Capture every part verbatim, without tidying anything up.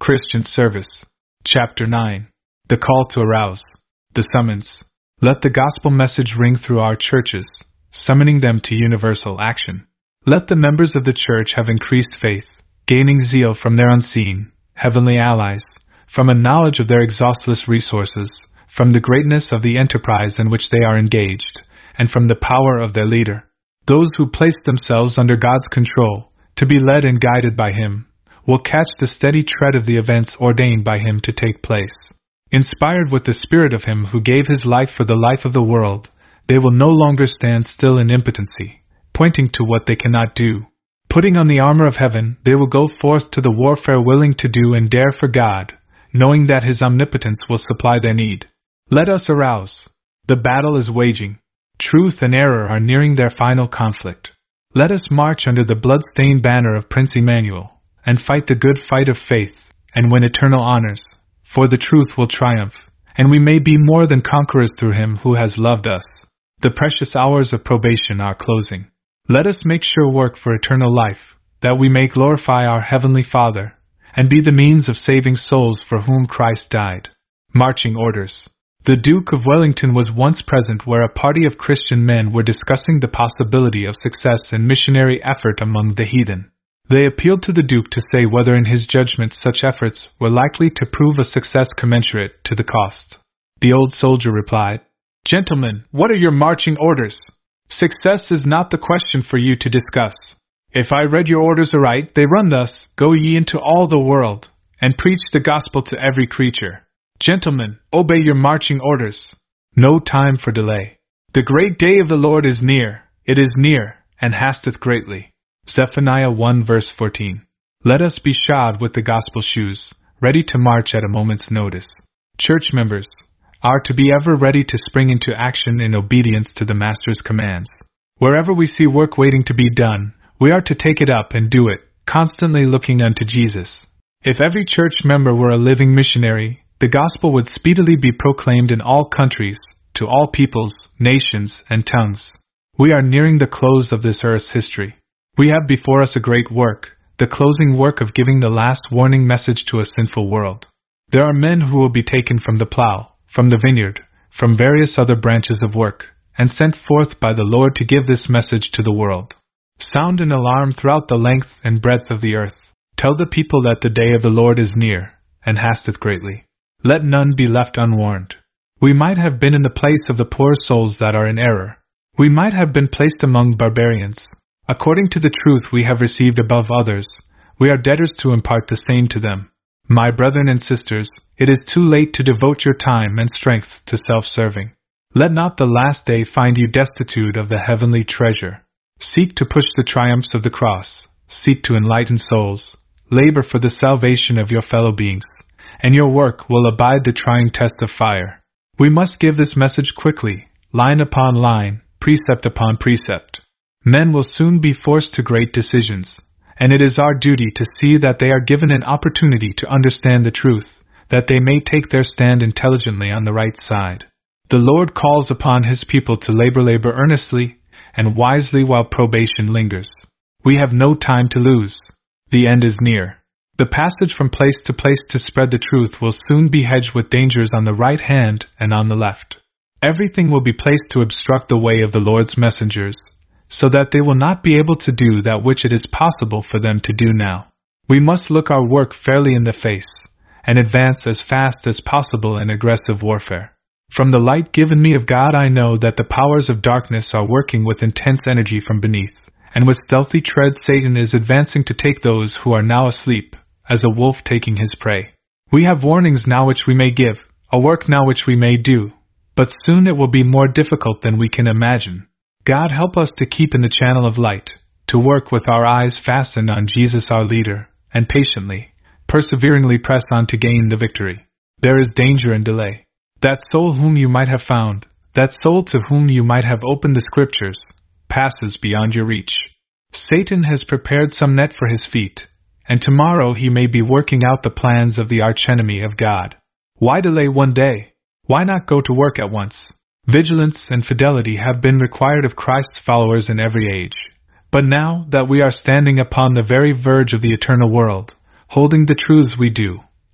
Christian Service. Chapter nine. The Call to Arouse. The Summons. Let the gospel message ring through our churches, summoning them to universal action. Let the members of the church have increased faith, gaining zeal from their unseen, heavenly allies, from a knowledge of their exhaustless resources, from the greatness of the enterprise in which they are engaged, and from the power of their leader. Those who place themselves under God's control, to be led and guided by Him, will catch the steady tread of the events ordained by Him to take place. Inspired with the Spirit of Him who gave His life for the life of the world, they will no longer stand still in impotency, pointing to what they cannot do. Putting on the armor of heaven, they will go forth to the warfare willing to do and dare for God, knowing that His omnipotence will supply their need. Let us arouse. The battle is waging. Truth and error are nearing their final conflict. Let us march under the blood-stained banner of Prince Emmanuel, and fight the good fight of faith, and win eternal honors, for the truth will triumph, and we may be more than conquerors through Him who has loved us. The precious hours of probation are closing. Let us make sure work for eternal life, that we may glorify our Heavenly Father, and be the means of saving souls for whom Christ died. Marching orders. The Duke of Wellington was once present where a party of Christian men were discussing the possibility of success in missionary effort among the heathen. They appealed to the Duke to say whether in his judgment such efforts were likely to prove a success commensurate to the cost. The old soldier replied, "Gentlemen, what are your marching orders? Success is not the question for you to discuss. If I read your orders aright, they run thus: Go ye into all the world, and preach the gospel to every creature. Gentlemen, obey your marching orders. No time for delay. The great day of the Lord is near, it is near, and hasteth greatly." Zephaniah one verse fourteen. Let us be shod with the gospel shoes, ready to march at a moment's notice. Church members are to be ever ready to spring into action in obedience to the Master's commands. Wherever we see work waiting to be done, we are to take it up and do it, constantly looking unto Jesus. If every church member were a living missionary, the gospel would speedily be proclaimed in all countries, to all peoples, nations, and tongues. We are nearing the close of this earth's history. We have before us a great work, the closing work of giving the last warning message to a sinful world. There are men who will be taken from the plow, from the vineyard, from various other branches of work, and sent forth by the Lord to give this message to the world. Sound an alarm throughout the length and breadth of the earth. Tell the people that the day of the Lord is near, and hasteth greatly. Let none be left unwarned. We might have been in the place of the poor souls that are in error. We might have been placed among barbarians. According to the truth we have received above others, we are debtors to impart the same to them. My brethren and sisters, it is too late to devote your time and strength to self-serving. Let not the last day find you destitute of the heavenly treasure. Seek to push the triumphs of the cross. Seek to enlighten souls. Labor for the salvation of your fellow beings, and your work will abide the trying test of fire. We must give this message quickly, line upon line, precept upon precept. Men will soon be forced to great decisions, and it is our duty to see that they are given an opportunity to understand the truth, that they may take their stand intelligently on the right side. The Lord calls upon His people to labor labor earnestly and wisely while probation lingers. We have no time to lose. The end is near. The passage from place to place to spread the truth will soon be hedged with dangers on the right hand and on the left. Everything will be placed to obstruct the way of the Lord's messengers, so that they will not be able to do that which it is possible for them to do now. We must look our work fairly in the face, and advance as fast as possible in aggressive warfare. From the light given me of God I know that the powers of darkness are working with intense energy from beneath, and with stealthy tread Satan is advancing to take those who are now asleep, as a wolf taking his prey. We have warnings now which we may give, a work now which we may do, but soon it will be more difficult than we can imagine. God help us to keep in the channel of light, to work with our eyes fastened on Jesus our leader, and patiently, perseveringly press on to gain the victory. There is danger in delay. That soul whom you might have found, that soul to whom you might have opened the Scriptures, passes beyond your reach. Satan has prepared some net for his feet, and tomorrow he may be working out the plans of the archenemy of God. Why delay one day? Why not go to work at once? Vigilance and fidelity have been required of Christ's followers in every age. But now that we are standing upon the very verge of the eternal world, holding the truths we do,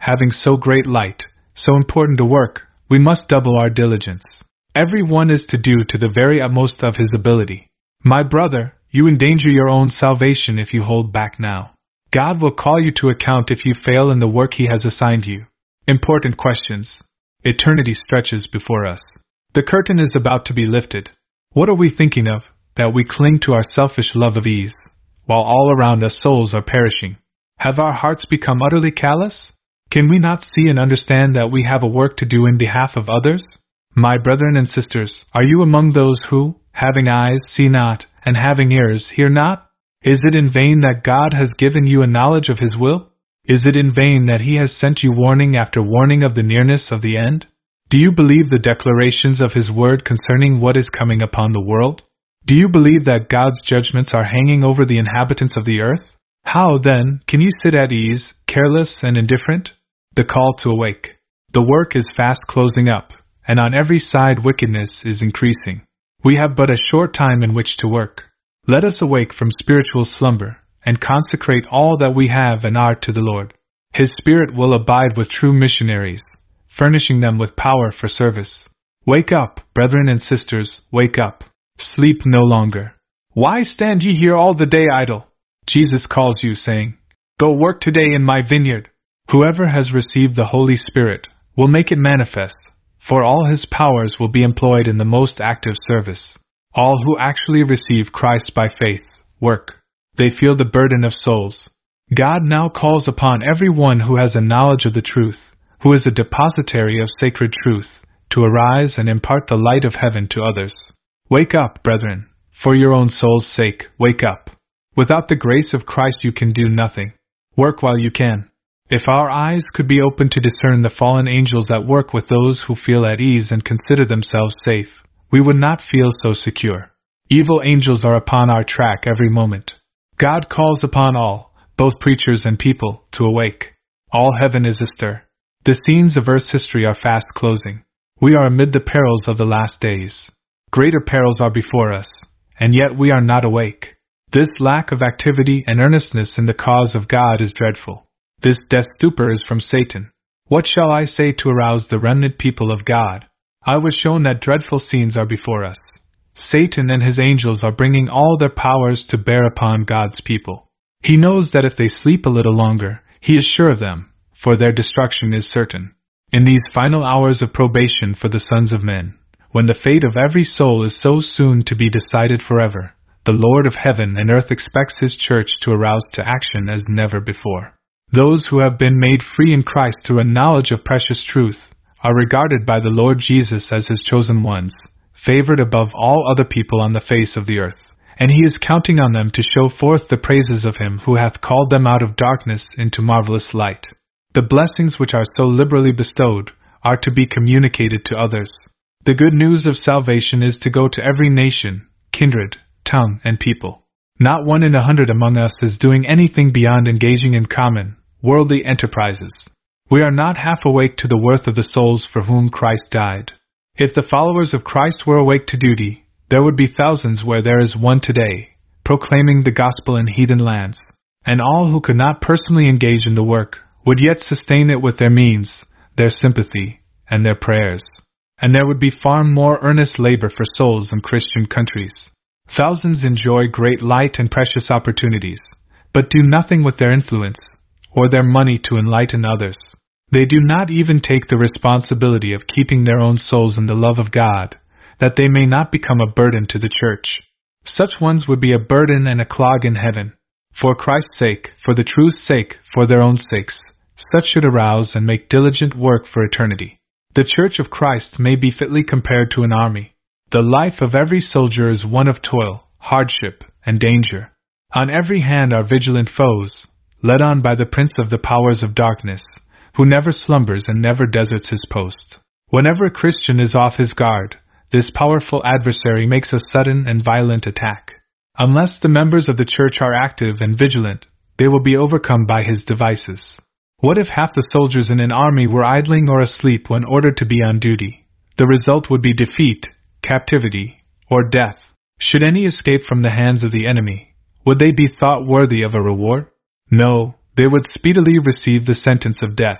Having so great light, so important a work, we must double our diligence. Every one is to do to the very utmost of his ability. My brother, you endanger your own salvation if you hold back now. God will call you to account if you fail in the work He has assigned you. Important questions. Eternity stretches before us. The curtain is about to be lifted. What are we thinking of, that we cling to our selfish love of ease, while all around us souls are perishing? Have our hearts become utterly callous? Can we not see and understand that we have a work to do in behalf of others? My brethren and sisters, are you among those who, having eyes, see not, and having ears, hear not? Is it in vain that God has given you a knowledge of His will? Is it in vain that He has sent you warning after warning of the nearness of the end? Do you believe the declarations of His word concerning what is coming upon the world? Do you believe that God's judgments are hanging over the inhabitants of the earth? How, then, can you sit at ease, careless and indifferent? The call to awake. The work is fast closing up, and on every side wickedness is increasing. We have but a short time in which to work. Let us awake from spiritual slumber, and consecrate all that we have and are to the Lord. His Spirit will abide with true missionaries, furnishing them with power for service. Wake up, brethren and sisters, wake up. Sleep no longer. Why stand ye here all the day idle? Jesus calls you, saying, Go work today in my vineyard. Whoever has received the Holy Spirit will make it manifest, for all His powers will be employed in the most active service. All who actually receive Christ by faith work. They feel the burden of souls. God now calls upon every one who has a knowledge of the truth, who is a depositary of sacred truth, to arise and impart the light of heaven to others. Wake up, brethren, for your own soul's sake, wake up. Without the grace of Christ you can do nothing. Work while you can. If our eyes could be opened to discern the fallen angels at work with those who feel at ease and consider themselves safe, we would not feel so secure. Evil angels are upon our track every moment. God calls upon all, both preachers and people, to awake. All heaven is astir. The scenes of earth's history are fast closing. We are amid the perils of the last days. Greater perils are before us, and yet we are not awake. This lack of activity and earnestness in the cause of God is dreadful. This death stupor is from Satan. What shall I say to arouse the remnant people of God? I was shown that dreadful scenes are before us. Satan and his angels are bringing all their powers to bear upon God's people. He knows that if they sleep a little longer, he is sure of them, for their destruction is certain. In these final hours of probation for the sons of men, when the fate of every soul is so soon to be decided forever, the Lord of heaven and earth expects His church to arouse to action as never before. Those who have been made free in Christ through a knowledge of precious truth are regarded by the Lord Jesus as His chosen ones, favored above all other people on the face of the earth, and He is counting on them to show forth the praises of Him who hath called them out of darkness into marvelous light. The blessings which are so liberally bestowed are to be communicated to others. The good news of salvation is to go to every nation, kindred, tongue, and people. Not one in a hundred among us is doing anything beyond engaging in common, worldly enterprises. We are not half awake to the worth of the souls for whom Christ died. If the followers of Christ were awake to duty, there would be thousands where there is one today, proclaiming the gospel in heathen lands, and all who could not personally engage in the work would yet sustain it with their means, their sympathy, and their prayers. And there would be far more earnest labor for souls in Christian countries. Thousands enjoy great light and precious opportunities, but do nothing with their influence, or their money to enlighten others. They do not even take the responsibility of keeping their own souls in the love of God, that they may not become a burden to the church. Such ones would be a burden and a clog in heaven. For Christ's sake, for the truth's sake, for their own sakes, such should arouse and make diligent work for eternity. The Church of Christ may be fitly compared to an army. The life of every soldier is one of toil, hardship, and danger. On every hand are vigilant foes, led on by the prince of the powers of darkness, who never slumbers and never deserts his post. Whenever a Christian is off his guard, this powerful adversary makes a sudden and violent attack. Unless the members of the church are active and vigilant, they will be overcome by his devices. What if half the soldiers in an army were idling or asleep when ordered to be on duty? The result would be defeat, captivity, or death. Should any escape from the hands of the enemy, would they be thought worthy of a reward? No, they would speedily receive the sentence of death.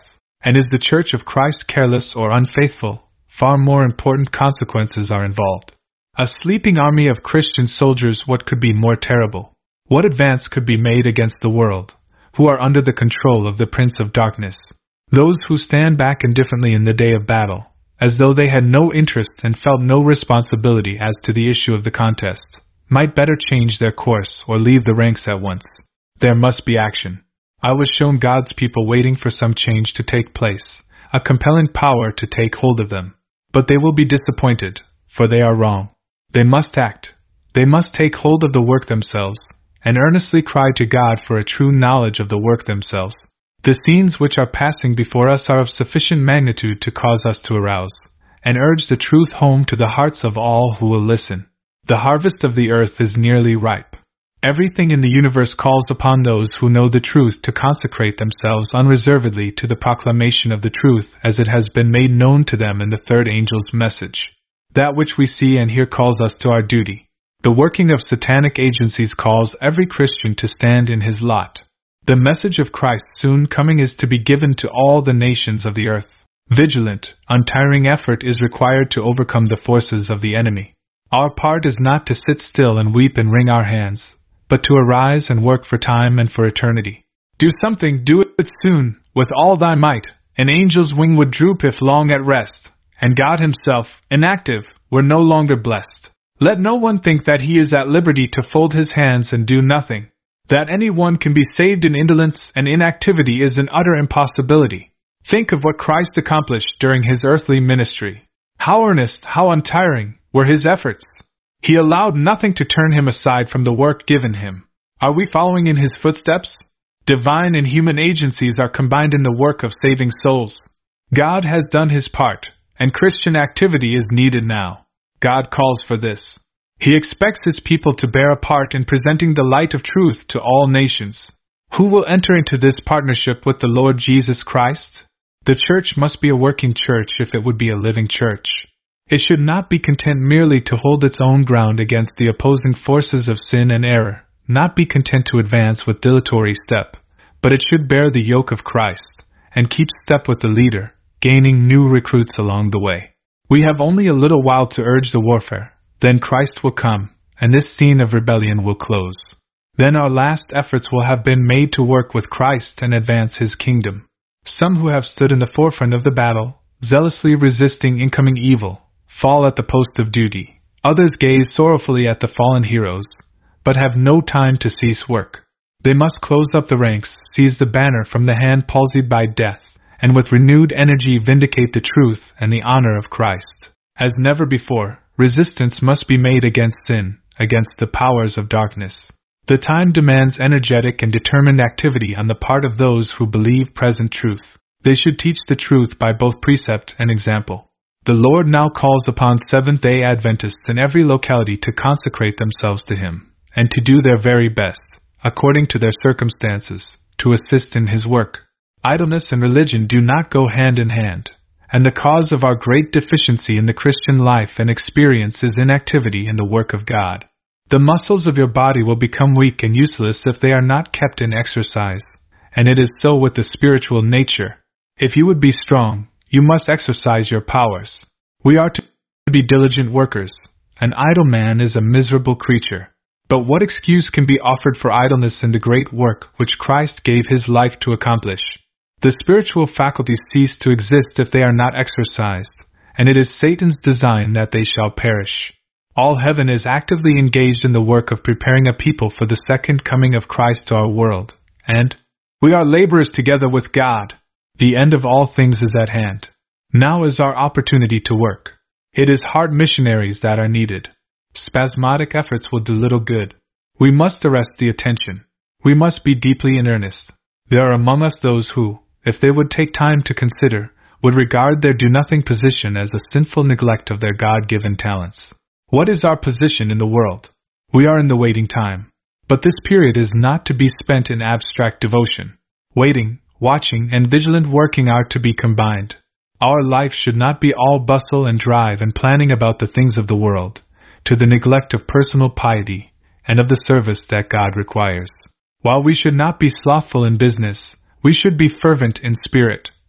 And is the Church of Christ careless or unfaithful, far more important consequences are involved. A sleeping army of Christian soldiers, what could be more terrible? What advance could be made against the world, who are under the control of the Prince of Darkness? Those who stand back indifferently in the day of battle, as though they had no interest and felt no responsibility as to the issue of the contest, might better change their course or leave the ranks at once. There must be action. I was shown God's people waiting for some change to take place, a compelling power to take hold of them. But they will be disappointed, for they are wrong. They must act. They must take hold of the work themselves, and earnestly cry to God for a true knowledge of the work themselves. The scenes which are passing before us are of sufficient magnitude to cause us to arouse, and urge the truth home to the hearts of all who will listen. The harvest of the earth is nearly ripe. Everything in the universe calls upon those who know the truth to consecrate themselves unreservedly to the proclamation of the truth as it has been made known to them in the third angel's message. That which we see and hear calls us to our duty. The working of satanic agencies calls every Christian to stand in his lot. The message of Christ's soon coming is to be given to all the nations of the earth. Vigilant, untiring effort is required to overcome the forces of the enemy. Our part is not to sit still and weep and wring our hands, but to arise and work for time and for eternity. Do something, do it soon, with all thy might. An angel's wing would droop if long at rest, and God himself, inactive, were no longer blessed. Let no one think that he is at liberty to fold his hands and do nothing. That any one can be saved in indolence and inactivity is an utter impossibility. Think of what Christ accomplished during his earthly ministry. How earnest, how untiring were his efforts. He allowed nothing to turn him aside from the work given him. Are we following in his footsteps? Divine and human agencies are combined in the work of saving souls. God has done his part, and Christian activity is needed now. God calls for this. He expects his people to bear a part in presenting the light of truth to all nations. Who will enter into this partnership with the Lord Jesus Christ? The church must be a working church if it would be a living church. It should not be content merely to hold its own ground against the opposing forces of sin and error, not be content to advance with dilatory step, but it should bear the yoke of Christ, and keep step with the leader, gaining new recruits along the way. We have only a little while to urge the warfare, then Christ will come, and this scene of rebellion will close. Then our last efforts will have been made to work with Christ and advance his kingdom. Some who have stood in the forefront of the battle, zealously resisting incoming evil, fall at the post of duty. Others gaze sorrowfully at the fallen heroes, but have no time to cease work. They must close up the ranks, seize the banner from the hand palsied by death, and with renewed energy vindicate the truth and the honor of Christ. As never before, resistance must be made against sin, against the powers of darkness. The time demands energetic and determined activity on the part of those who believe present truth. They should teach the truth by both precept and example. The Lord now calls upon Seventh-day Adventists in every locality to consecrate themselves to him, and to do their very best, according to their circumstances, to assist in his work. Idleness and religion do not go hand in hand, and the cause of our great deficiency in the Christian life and experience is inactivity in the work of God. The muscles of your body will become weak and useless if they are not kept in exercise, and it is so with the spiritual nature. If you would be strong, you must exercise your powers. We are to be diligent workers. An idle man is a miserable creature. But what excuse can be offered for idleness in the great work which Christ gave his life to accomplish? The spiritual faculties cease to exist if they are not exercised, and it is Satan's design that they shall perish. All heaven is actively engaged in the work of preparing a people for the second coming of Christ to our world, and we are laborers together with God. The end of all things is at hand. Now is our opportunity to work. It is hard missionaries that are needed. Spasmodic efforts will do little good. We must arrest the attention. We must be deeply in earnest. There are among us those who, if they would take time to consider, would regard their do-nothing position as a sinful neglect of their God-given talents. What is our position in the world? We are in the waiting time. But this period is not to be spent in abstract devotion. Waiting, watching, and vigilant working are to be combined. Our life should not be all bustle and drive and planning about the things of the world, to the neglect of personal piety and of the service that God requires. While we should not be slothful in business, we should be fervent in spirit,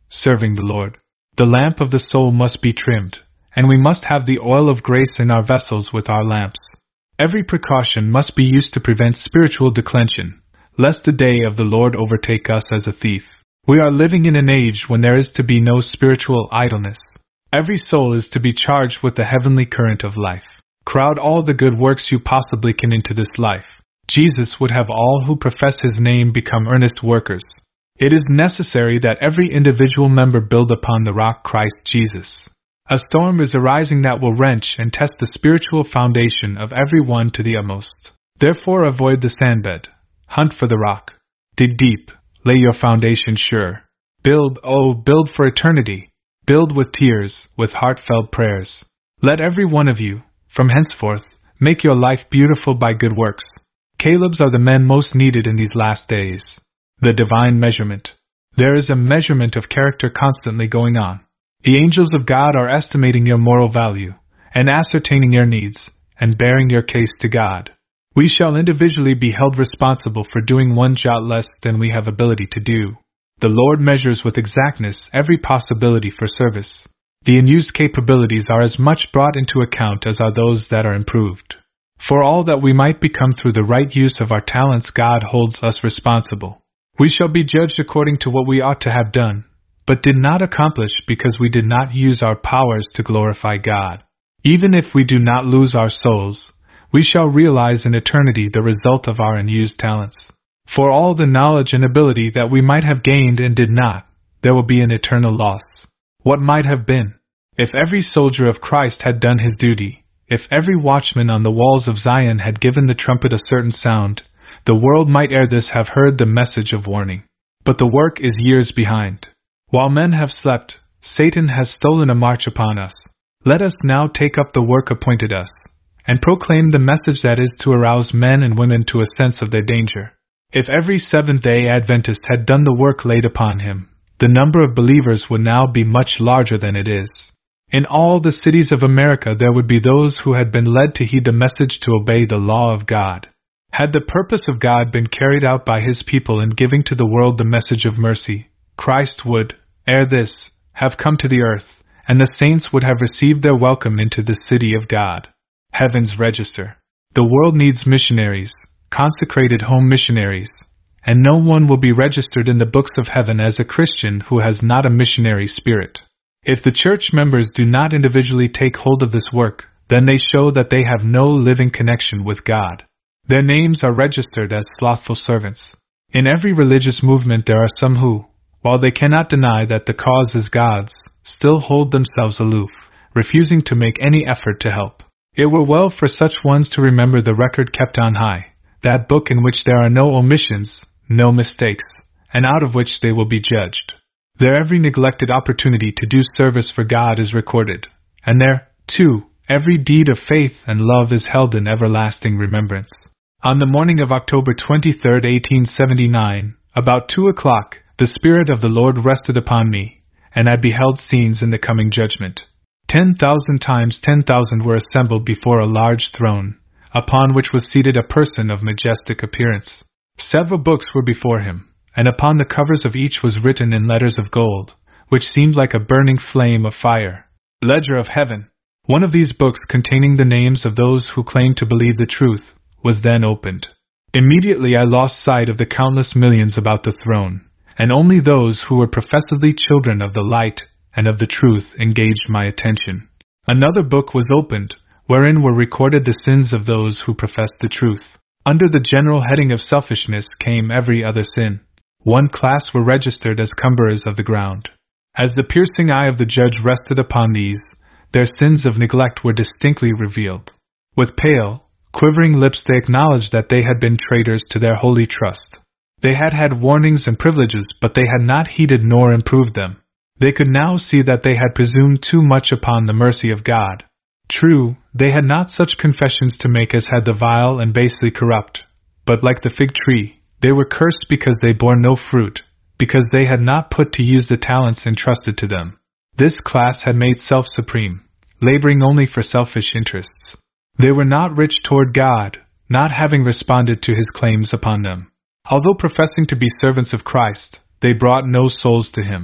serving the Lord. The lamp of the soul must be trimmed, and we must have the oil of grace in our vessels with our lamps. Every precaution must be used to prevent spiritual declension, lest the day of the Lord overtake us as a thief. We are living in an age when there is to be no spiritual idleness. Every soul is to be charged with the heavenly current of life. Crowd all the good works you possibly can into this life. Jesus would have all who profess His name become earnest workers. It is necessary that every individual member build upon the rock Christ Jesus. A storm is arising that will wrench and test the spiritual foundation of every one to the utmost. Therefore avoid the sandbed. Hunt for the rock. Dig deep. Lay your foundation sure. Build, oh, build for eternity. Build with tears, with heartfelt prayers. Let every one of you, from henceforth, make your life beautiful by good works. Caleb's are the men most needed in these last days. The divine measurement. There is a measurement of character constantly going on. The angels of God are estimating your moral value, and ascertaining your needs, and bearing your case to God. We shall individually be held responsible for doing one jot less than we have ability to do. The Lord measures with exactness every possibility for service. The unused capabilities are as much brought into account as are those that are improved. For all that we might become through the right use of our talents, God holds us responsible. We shall be judged according to what we ought to have done, but did not accomplish because we did not use our powers to glorify God. Even if we do not lose our souls, we shall realize in eternity the result of our unused talents. For all the knowledge and ability that we might have gained and did not, there will be an eternal loss. What might have been? If every soldier of Christ had done his duty, if every watchman on the walls of Zion had given the trumpet a certain sound, the world might ere this have heard the message of warning. But the work is years behind. While men have slept, Satan has stolen a march upon us. Let us now take up the work appointed us, and proclaim the message that is to arouse men and women to a sense of their danger. If every Seventh-day Adventist had done the work laid upon him, the number of believers would now be much larger than it is. In all the cities of America there would be those who had been led to heed the message to obey the law of God. Had the purpose of God been carried out by His people in giving to the world the message of mercy, Christ would, ere this, have come to the earth, and the saints would have received their welcome into the city of God. Heaven's register. The world needs missionaries, consecrated home missionaries, and no one will be registered in the books of heaven as a Christian who has not a missionary spirit. If the church members do not individually take hold of this work, then they show that they have no living connection with God. Their names are registered as slothful servants. In every religious movement there are some who, while they cannot deny that the cause is God's, still hold themselves aloof, refusing to make any effort to help. It were well for such ones to remember the record kept on high, that book in which there are no omissions, no mistakes, and out of which they will be judged. There every neglected opportunity to do service for God is recorded, and there, too, every deed of faith and love is held in everlasting remembrance. On the morning of October twenty-third, eighteen seventy-nine, about two o'clock, the Spirit of the Lord rested upon me, and I beheld scenes in the coming judgment. Ten thousand times ten thousand were assembled before a large throne, upon which was seated a person of majestic appearance. Several books were before him, and upon the covers of each was written in letters of gold, which seemed like a burning flame of fire. Ledger of Heaven. One of these books, containing the names of those who claimed to believe the truth, was then opened. Immediately I lost sight of the countless millions about the throne, and only those who were professedly children of the light and of the truth engaged my attention. Another book was opened, wherein were recorded the sins of those who professed the truth. Under the general heading of selfishness came every other sin. One class were registered as cumberers of the ground. As the piercing eye of the judge rested upon these, their sins of neglect were distinctly revealed. With pale, quivering lips they acknowledged that they had been traitors to their holy trust. They had had warnings and privileges, but they had not heeded nor improved them. They could now see that they had presumed too much upon the mercy of God. True, they had not such confessions to make as had the vile and basely corrupt, but like the fig tree, they were cursed because they bore no fruit, because they had not put to use the talents entrusted to them. This class had made self supreme, laboring only for selfish interests. They were not rich toward God, not having responded to His claims upon them. Although professing to be servants of Christ, they brought no souls to Him.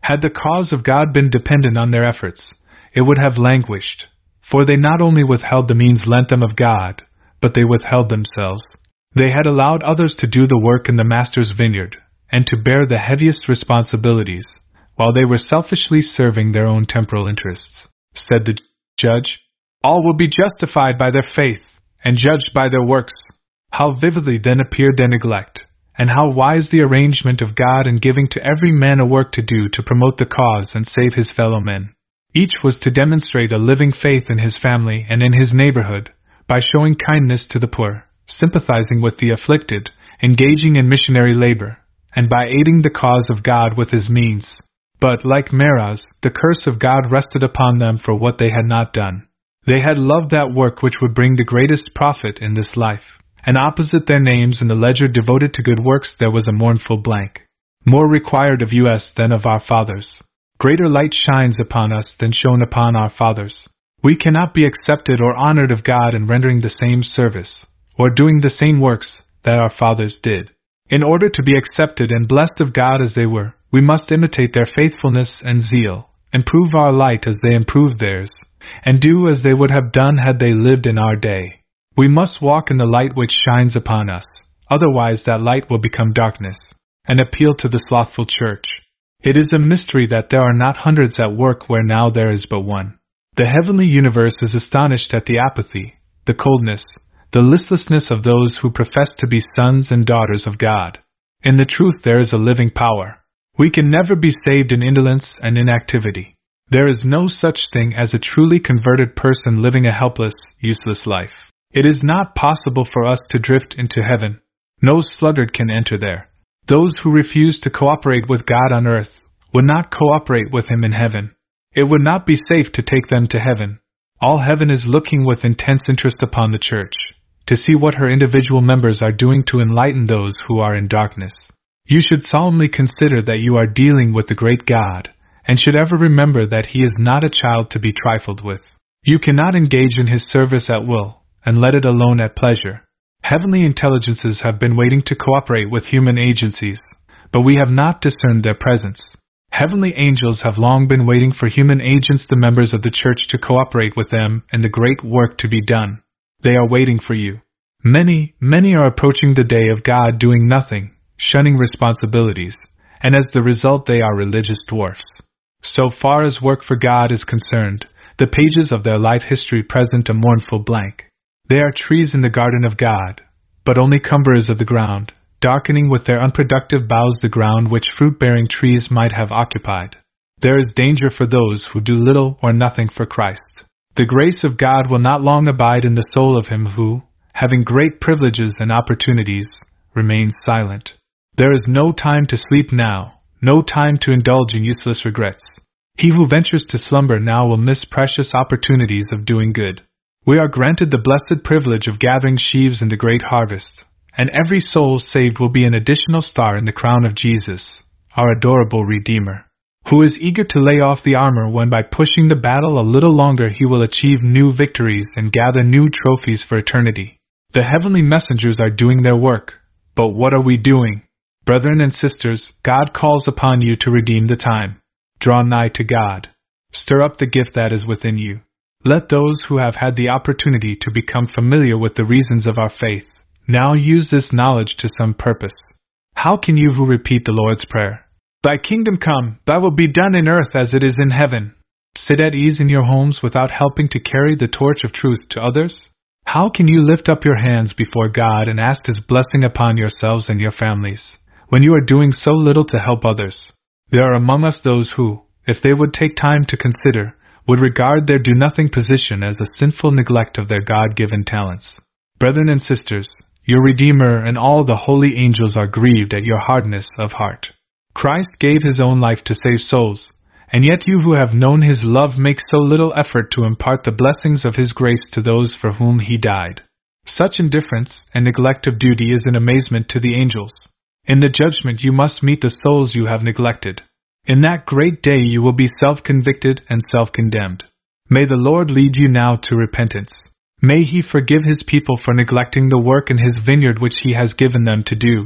Had the cause of God been dependent on their efforts, it would have languished, for they not only withheld the means lent them of God, but they withheld themselves. They had allowed others to do the work in the Master's vineyard, and to bear the heaviest responsibilities, while they were selfishly serving their own temporal interests. Said the judge, all will be justified by their faith, and judged by their works. How vividly then appeared their neglect, and how wise the arrangement of God in giving to every man a work to do to promote the cause and save his fellow men. Each was to demonstrate a living faith in his family and in his neighborhood, by showing kindness to the poor, sympathizing with the afflicted, engaging in missionary labor, and by aiding the cause of God with his means. But, like Meroz, the curse of God rested upon them for what they had not done. They had loved that work which would bring the greatest profit in this life, and opposite their names in the ledger devoted to good works there was a mournful blank. More required of us than of our fathers. Greater light shines upon us than shone upon our fathers. We cannot be accepted or honored of God in rendering the same service, or doing the same works that our fathers did. In order to be accepted and blessed of God as they were, we must imitate their faithfulness and zeal, improve our light as they improved theirs, and do as they would have done had they lived in our day. We must walk in the light which shines upon us, otherwise that light will become darkness, and appeal to the slothful church. It is a mystery that there are not hundreds at work where now there is but one. The heavenly universe is astonished at the apathy, the coldness, the listlessness of those who profess to be sons and daughters of God. In the truth there is a living power. We can never be saved in indolence and inactivity. There is no such thing as a truly converted person living a helpless, useless life. It is not possible for us to drift into heaven. No sluggard can enter there. Those who refuse to cooperate with God on earth would not cooperate with Him in heaven. It would not be safe to take them to heaven. All heaven is looking with intense interest upon the church, to see what her individual members are doing to enlighten those who are in darkness. You should solemnly consider that you are dealing with the great God, and should ever remember that He is not a child to be trifled with. You cannot engage in His service at will, and let it alone at pleasure. Heavenly intelligences have been waiting to cooperate with human agencies, but we have not discerned their presence. Heavenly angels have long been waiting for human agents, the members of the church, to cooperate with them in the great work to be done. They are waiting for you. Many, many are approaching the day of God doing nothing, shunning responsibilities, and as the result they are religious dwarfs. So far as work for God is concerned, the pages of their life history present a mournful blank. They are trees in the garden of God, but only cumberers of the ground, darkening with their unproductive boughs the ground which fruit-bearing trees might have occupied. There is danger for those who do little or nothing for Christ. The grace of God will not long abide in the soul of him who, having great privileges and opportunities, remains silent. There is no time to sleep now, no time to indulge in useless regrets. He who ventures to slumber now will miss precious opportunities of doing good. We are granted the blessed privilege of gathering sheaves in the great harvest, and every soul saved will be an additional star in the crown of Jesus, our adorable Redeemer, who is eager to lay off the armor when by pushing the battle a little longer he will achieve new victories and gather new trophies for eternity. The heavenly messengers are doing their work, but what are we doing? Brethren and sisters, God calls upon you to redeem the time. Draw nigh to God. Stir up the gift that is within you. Let those who have had the opportunity to become familiar with the reasons of our faith now use this knowledge to some purpose. How can you who repeat the Lord's Prayer, Thy kingdom come, Thy will be done in earth as it is in heaven, sit at ease in your homes without helping to carry the torch of truth to others? How can you lift up your hands before God and ask His blessing upon yourselves and your families, when you are doing so little to help others? There are among us those who, if they would take time to consider, would regard their do-nothing position as a sinful neglect of their God-given talents. Brethren and sisters, your Redeemer and all the holy angels are grieved at your hardness of heart. Christ gave His own life to save souls, and yet you who have known His love make so little effort to impart the blessings of His grace to those for whom He died. Such indifference and neglect of duty is an amazement to the angels. In the judgment you must meet the souls you have neglected. In that great day you will be self-convicted and self-condemned. May the Lord lead you now to repentance. May He forgive His people for neglecting the work in His vineyard which He has given them to do.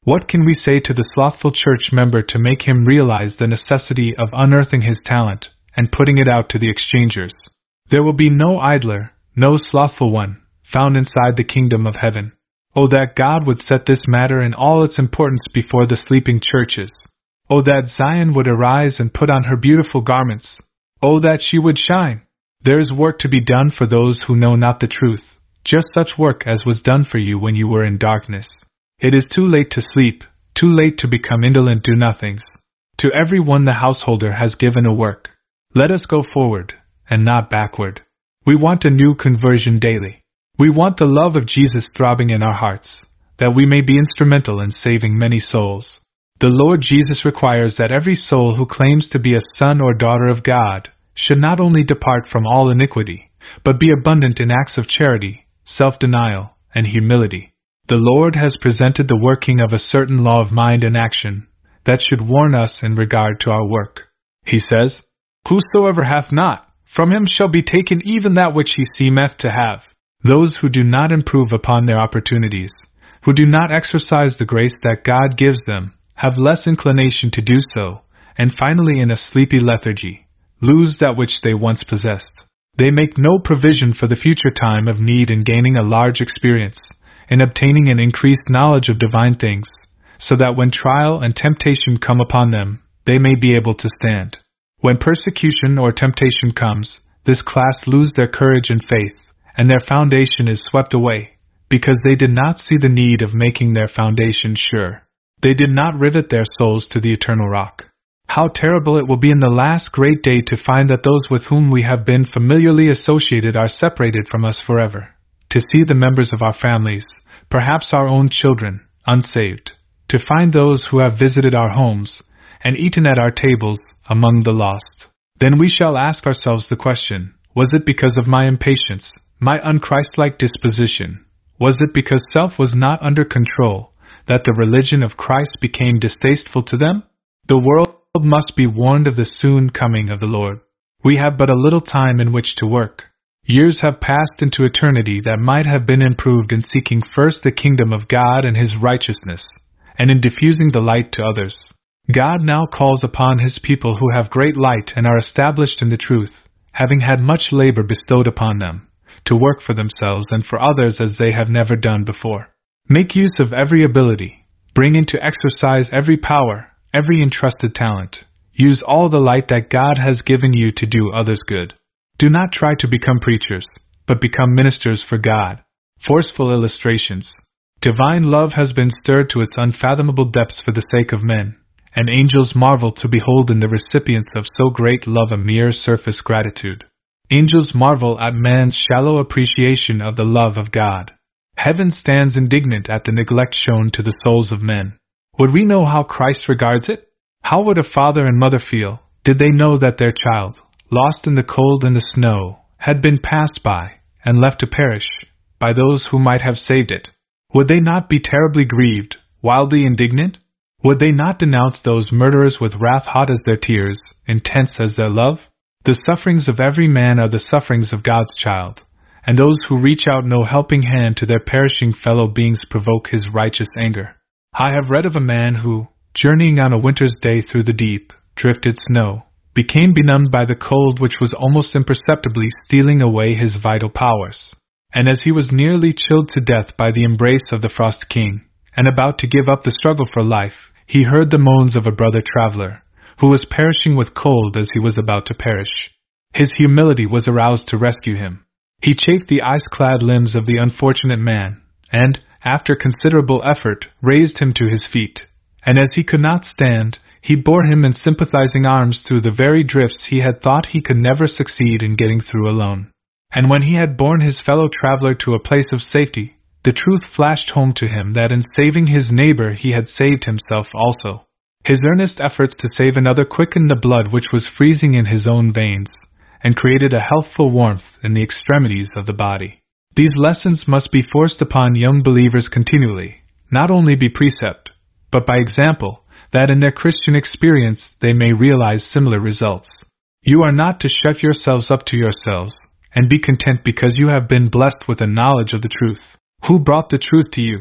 What can we say to the slothful church member to make him realize the necessity of unearthing his talent and putting it out to the exchangers? There will be no idler, no slothful one, found inside the kingdom of heaven. Oh, that God would set this matter in all its importance before the sleeping churches. Oh, that Zion would arise and put on her beautiful garments. Oh, that she would shine. There is work to be done for those who know not the truth, just such work as was done for you when you were in darkness. It is too late to sleep, too late to become indolent do-nothings. To every one the householder has given a work. Let us go forward, and not backward. We want a new conversion daily. We want the love of Jesus throbbing in our hearts, that we may be instrumental in saving many souls. The Lord Jesus requires that every soul who claims to be a son or daughter of God should not only depart from all iniquity, but be abundant in acts of charity, self-denial, and humility. The Lord has presented the working of a certain law of mind and action that should warn us in regard to our work. He says, "Whosoever hath not, from him shall be taken even that which he seemeth to have." Those who do not improve upon their opportunities, who do not exercise the grace that God gives them, have less inclination to do so, and finally in a sleepy lethargy, lose that which they once possessed. They make no provision for the future time of need in gaining a large experience, in obtaining an increased knowledge of divine things, so that when trial and temptation come upon them, they may be able to stand. When persecution or temptation comes, this class lose their courage and faith, and their foundation is swept away, because they did not see the need of making their foundation sure. They did not rivet their souls to the eternal rock. How terrible it will be in the last great day to find that those with whom we have been familiarly associated are separated from us forever. To see the members of our families, perhaps our own children, unsaved. To find those who have visited our homes, and eaten at our tables, among the lost. Then we shall ask ourselves the question, was it because of my impatience, my unchristlike disposition? Was it because self was not under control, that the religion of Christ became distasteful to them? The world must be warned of the soon coming of the Lord. We have but a little time in which to work. Years have passed into eternity that might have been improved in seeking first the kingdom of God and His righteousness, and in diffusing the light to others. God now calls upon His people who have great light and are established in the truth, having had much labor bestowed upon them, to work for themselves and for others as they have never done before. Make use of every ability, bring into exercise every power, every entrusted talent. Use all the light that God has given you to do others good. Do not try to become preachers, but become ministers for God. Forceful illustrations. Divine love has been stirred to its unfathomable depths for the sake of men, and angels marvel to behold in the recipients of so great love a mere surface gratitude. Angels marvel at man's shallow appreciation of the love of God. Heaven stands indignant at the neglect shown to the souls of men. Would we know how Christ regards it? How would a father and mother feel, did they know that their child, lost in the cold and the snow, had been passed by, and left to perish, by those who might have saved it? Would they not be terribly grieved, wildly indignant? Would they not denounce those murderers with wrath hot as their tears, intense as their love? The sufferings of every man are the sufferings of God's child, and those who reach out no helping hand to their perishing fellow beings provoke His righteous anger. I have read of a man who, journeying on a winter's day through the deep, drifted snow, became benumbed by the cold which was almost imperceptibly stealing away his vital powers. And as he was nearly chilled to death by the embrace of the Frost King, and about to give up the struggle for life, he heard the moans of a brother traveler, who was perishing with cold as he was about to perish. His humility was aroused to rescue him. He chafed the ice-clad limbs of the unfortunate man, and, after considerable effort, raised him to his feet. And as he could not stand, he bore him in sympathizing arms through the very drifts he had thought he could never succeed in getting through alone. And when he had borne his fellow traveler to a place of safety, the truth flashed home to him that in saving his neighbor he had saved himself also. His earnest efforts to save another quickened the blood which was freezing in his own veins, and created a healthful warmth in the extremities of the body. These lessons must be forced upon young believers continually, not only by precept, but by example, that in their Christian experience they may realize similar results. You are not to shut yourselves up to yourselves, and be content because you have been blessed with a knowledge of the truth. Who brought the truth to you?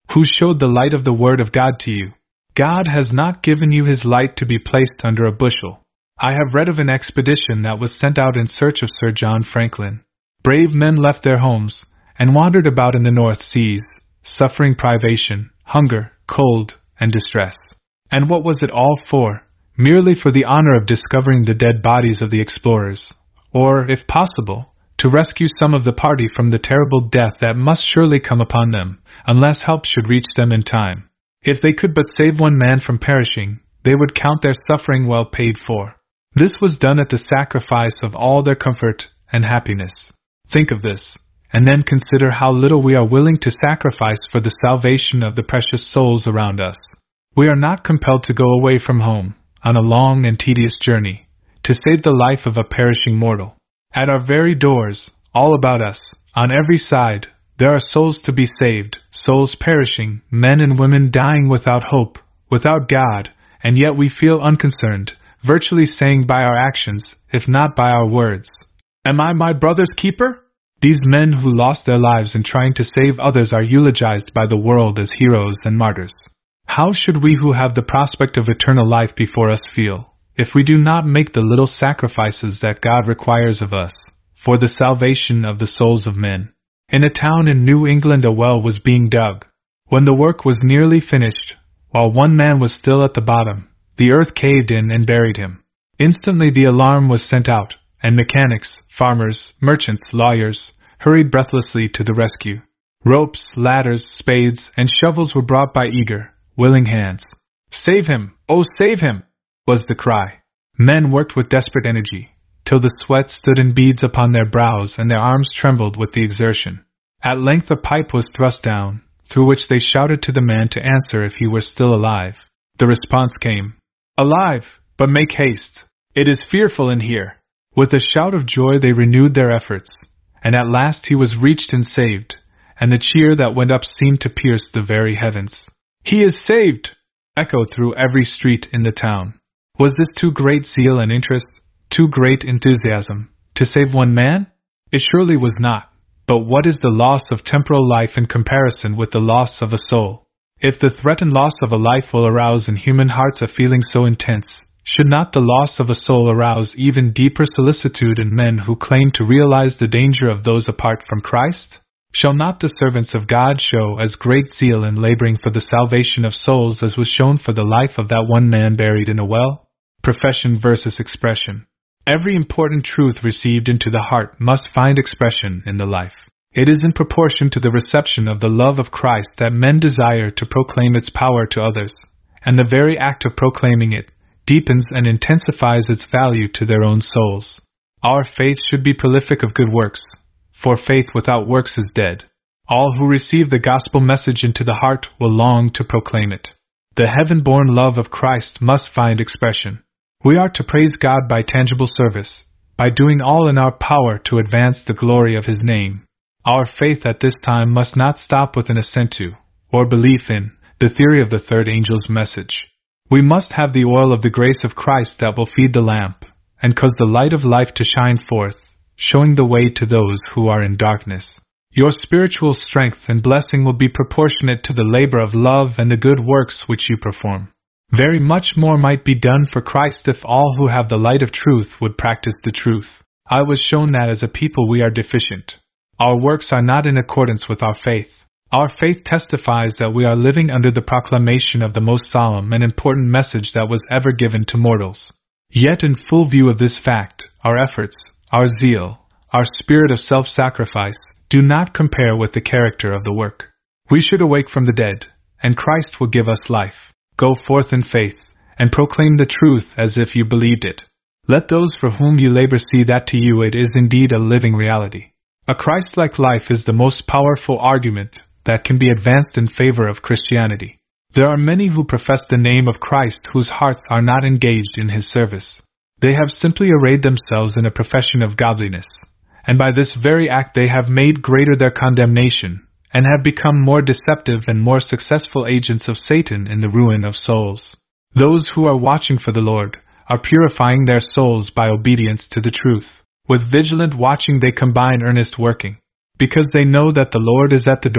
Who showed the light of the Word of God to you? God has not given you His light to be placed under a bushel. I have read of an expedition that was sent out in search of Sir John Franklin. Brave men left their homes and wandered about in the North Seas, suffering privation, hunger, cold, and distress. And what was it all for? Merely for the honor of discovering the dead bodies of the explorers, or, if possible, to rescue some of the party from the terrible death that must surely come upon them, unless help should reach them in time. If they could but save one man from perishing, they would count their suffering well paid for. This was done at the sacrifice of all their comfort and happiness. Think of this, and then consider how little we are willing to sacrifice for the salvation of the precious souls around us. We are not compelled to go away from home, on a long and tedious journey, to save the life of a perishing mortal. At our very doors, all about us, on every side, there are souls to be saved, souls perishing, men and women dying without hope, without God, and yet we feel unconcerned, virtually saying by our actions, if not by our words, "Am I my brother's keeper?" These men who lost their lives in trying to save others are eulogized by the world as heroes and martyrs. How should we who have the prospect of eternal life before us feel, if we do not make the little sacrifices that God requires of us, for the salvation of the souls of men? In a town in New England a well was being dug. When the work was nearly finished, while one man was still at the bottom, the earth caved in and buried him. Instantly the alarm was sent out, and mechanics, farmers, merchants, lawyers, hurried breathlessly to the rescue. Ropes, ladders, spades, and shovels were brought by eager, willing hands. "Save him! Oh, save him!" was the cry. Men worked with desperate energy, till the sweat stood in beads upon their brows and their arms trembled with the exertion. At length a pipe was thrust down, through which they shouted to the man to answer if he were still alive. The response came, "Alive, but make haste. It is fearful in here." With a shout of joy they renewed their efforts, and at last he was reached and saved, and the cheer that went up seemed to pierce the very heavens. "He is saved!" echoed through every street in the town. Was this too great zeal and interest, too great enthusiasm, to save one man? It surely was not. But what is the loss of temporal life in comparison with the loss of a soul? If the threatened loss of a life will arouse in human hearts a feeling so intense, should not the loss of a soul arouse even deeper solicitude in men who claim to realize the danger of those apart from Christ? Shall not the servants of God show as great zeal in laboring for the salvation of souls as was shown for the life of that one man buried in a well? Profession versus expression. Every important truth received into the heart must find expression in the life. It is in proportion to the reception of the love of Christ that men desire to proclaim its power to others, and the very act of proclaiming it deepens and intensifies its value to their own souls. Our faith should be prolific of good works, for faith without works is dead. All who receive the gospel message into the heart will long to proclaim it. The heaven-born love of Christ must find expression. We are to praise God by tangible service, by doing all in our power to advance the glory of His name. Our faith at this time must not stop with an assent to, or belief in, the theory of the third angel's message. We must have the oil of the grace of Christ that will feed the lamp, and cause the light of life to shine forth, showing the way to those who are in darkness. Your spiritual strength and blessing will be proportionate to the labor of love and the good works which you perform. Very much more might be done for Christ if all who have the light of truth would practice the truth. I was shown that as a people we are deficient. Our works are not in accordance with our faith. Our faith testifies that we are living under the proclamation of the most solemn and important message that was ever given to mortals. Yet in full view of this fact, our efforts, our zeal, our spirit of self-sacrifice, do not compare with the character of the work. We should awake from the dead, and Christ will give us life. Go forth in faith, and proclaim the truth as if you believed it. Let those for whom you labor see that to you it is indeed a living reality. A Christ-like life is the most powerful argument that can be advanced in favor of Christianity. There are many who profess the name of Christ whose hearts are not engaged in His service. They have simply arrayed themselves in a profession of godliness, and by this very act they have made greater their condemnation, and have become more deceptive and more successful agents of Satan in the ruin of souls. Those who are watching for the Lord are purifying their souls by obedience to the truth. With vigilant watching they combine earnest working. Because they know that the Lord is at the door,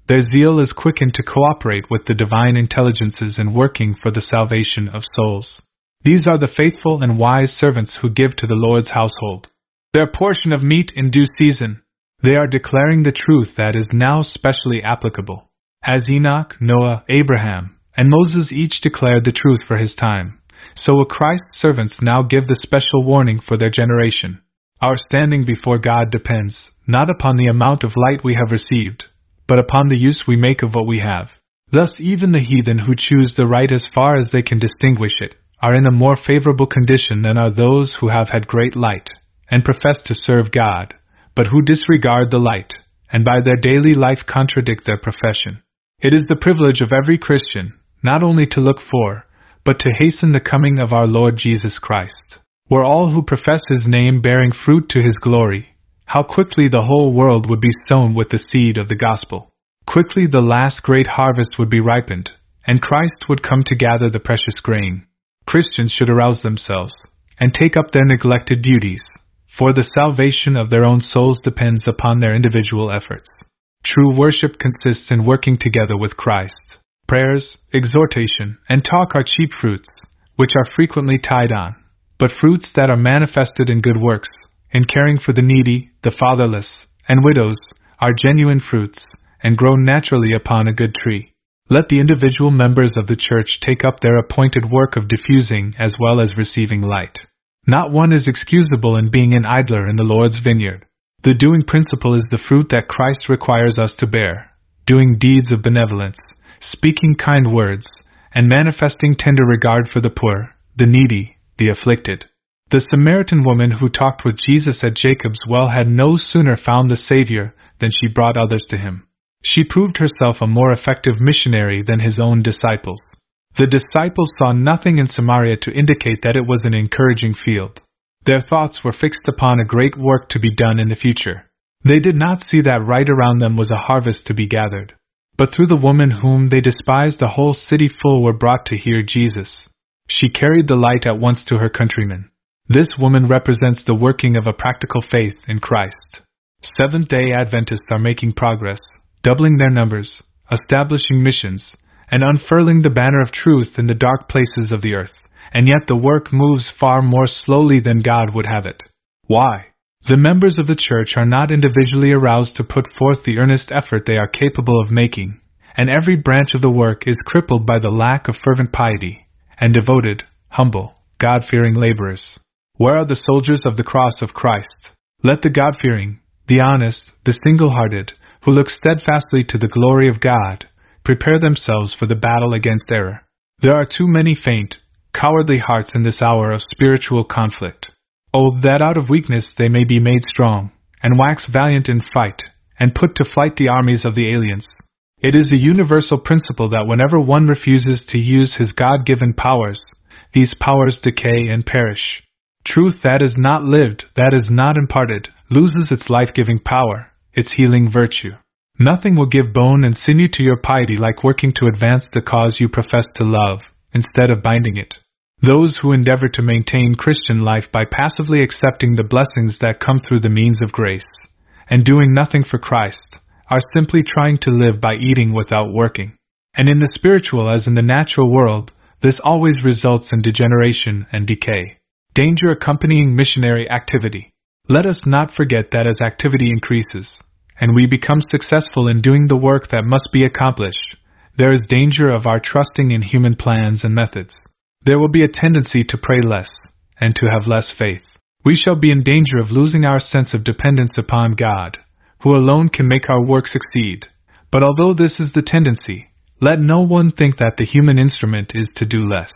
Their zeal is quickened to cooperate with the divine intelligences in working for the salvation of souls. These are the faithful and wise servants who give to the Lord's household their portion of meat in due season. They are declaring the truth that is now specially applicable. As Enoch, Noah, Abraham, and Moses each declared the truth for his time, so will Christ's servants now give the special warning for their generation. Our standing before God depends not upon the amount of light we have received, but upon the use we make of what we have. Thus even the heathen who choose the right as far as they can distinguish it are in a more favorable condition than are those who have had great light, and profess to serve God, but who disregard the light, and by their daily life contradict their profession. It is the privilege of every Christian, not only to look for, but to hasten the coming of our Lord Jesus Christ. Were all who profess His name bearing fruit to His glory, how quickly the whole world would be sown with the seed of the gospel. Quickly the last great harvest would be ripened, and Christ would come to gather the precious grain. Christians should arouse themselves, and take up their neglected duties, for the salvation of their own souls depends upon their individual efforts. True worship consists in working together with Christ. Prayers, exhortation, and talk are cheap fruits, which are frequently tied on, but fruits that are manifested in good works, in caring for the needy, the fatherless, and widows, are genuine fruits, and grow naturally upon a good tree. Let the individual members of the church take up their appointed work of diffusing as well as receiving light. Not one is excusable in being an idler in the Lord's vineyard. The doing principle is the fruit that Christ requires us to bear, doing deeds of benevolence, speaking kind words, and manifesting tender regard for the poor, the needy, the afflicted. The Samaritan woman who talked with Jesus at Jacob's well had no sooner found the Savior than she brought others to Him. She proved herself a more effective missionary than His own disciples. The disciples saw nothing in Samaria to indicate that it was an encouraging field. Their thoughts were fixed upon a great work to be done in the future. They did not see that right around them was a harvest to be gathered. But through the woman whom they despised, the whole city full were brought to hear Jesus. She carried the light at once to her countrymen. This woman represents the working of a practical faith in Christ. Seventh-day Adventists are making progress, doubling their numbers, establishing missions, and unfurling the banner of truth in the dark places of the earth, and yet the work moves far more slowly than God would have it. Why? The members of the church are not individually aroused to put forth the earnest effort they are capable of making, and every branch of the work is crippled by the lack of fervent piety, and devoted, humble, God-fearing laborers. Where are the soldiers of the cross of Christ? Let the God-fearing, the honest, the single-hearted, who look steadfastly to the glory of God, prepare themselves for the battle against error. There are too many faint, cowardly hearts in this hour of spiritual conflict. Oh, that out of weakness they may be made strong, and wax valiant in fight, and put to flight the armies of the aliens. It is a universal principle that whenever one refuses to use his God-given powers, these powers decay and perish. Truth that is not lived, that is not imparted, loses its life-giving power, its healing virtue. Nothing will give bone and sinew to your piety like working to advance the cause you profess to love, instead of binding it. Those who endeavor to maintain Christian life by passively accepting the blessings that come through the means of grace, and doing nothing for Christ, are simply trying to live by eating without working. And in the spiritual as in the natural world, this always results in degeneration and decay. Danger accompanying missionary activity. Let us not forget that as activity increases, and we become successful in doing the work that must be accomplished, there is danger of our trusting in human plans and methods. There will be a tendency to pray less, and to have less faith. We shall be in danger of losing our sense of dependence upon God, who alone can make our work succeed. But although this is the tendency, let no one think that the human instrument is to do less.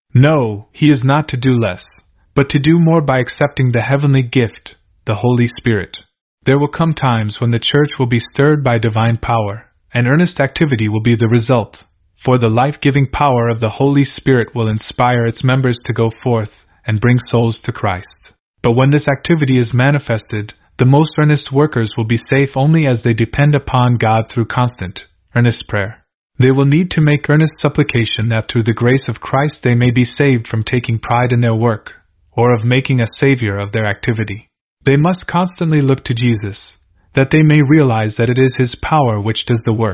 No, he is not to do less, but to do more by accepting the heavenly gift, the Holy Spirit. There will come times when the church will be stirred by divine power, and earnest activity will be the result, for the life-giving power of the Holy Spirit will inspire its members to go forth and bring souls to Christ. But when this activity is manifested, the most earnest workers will be safe only as they depend upon God through constant, earnest prayer. They will need to make earnest supplication that through the grace of Christ they may be saved from taking pride in their work, or of making a savior of their activity. They must constantly look to Jesus, that they may realize that it is His power which does the work,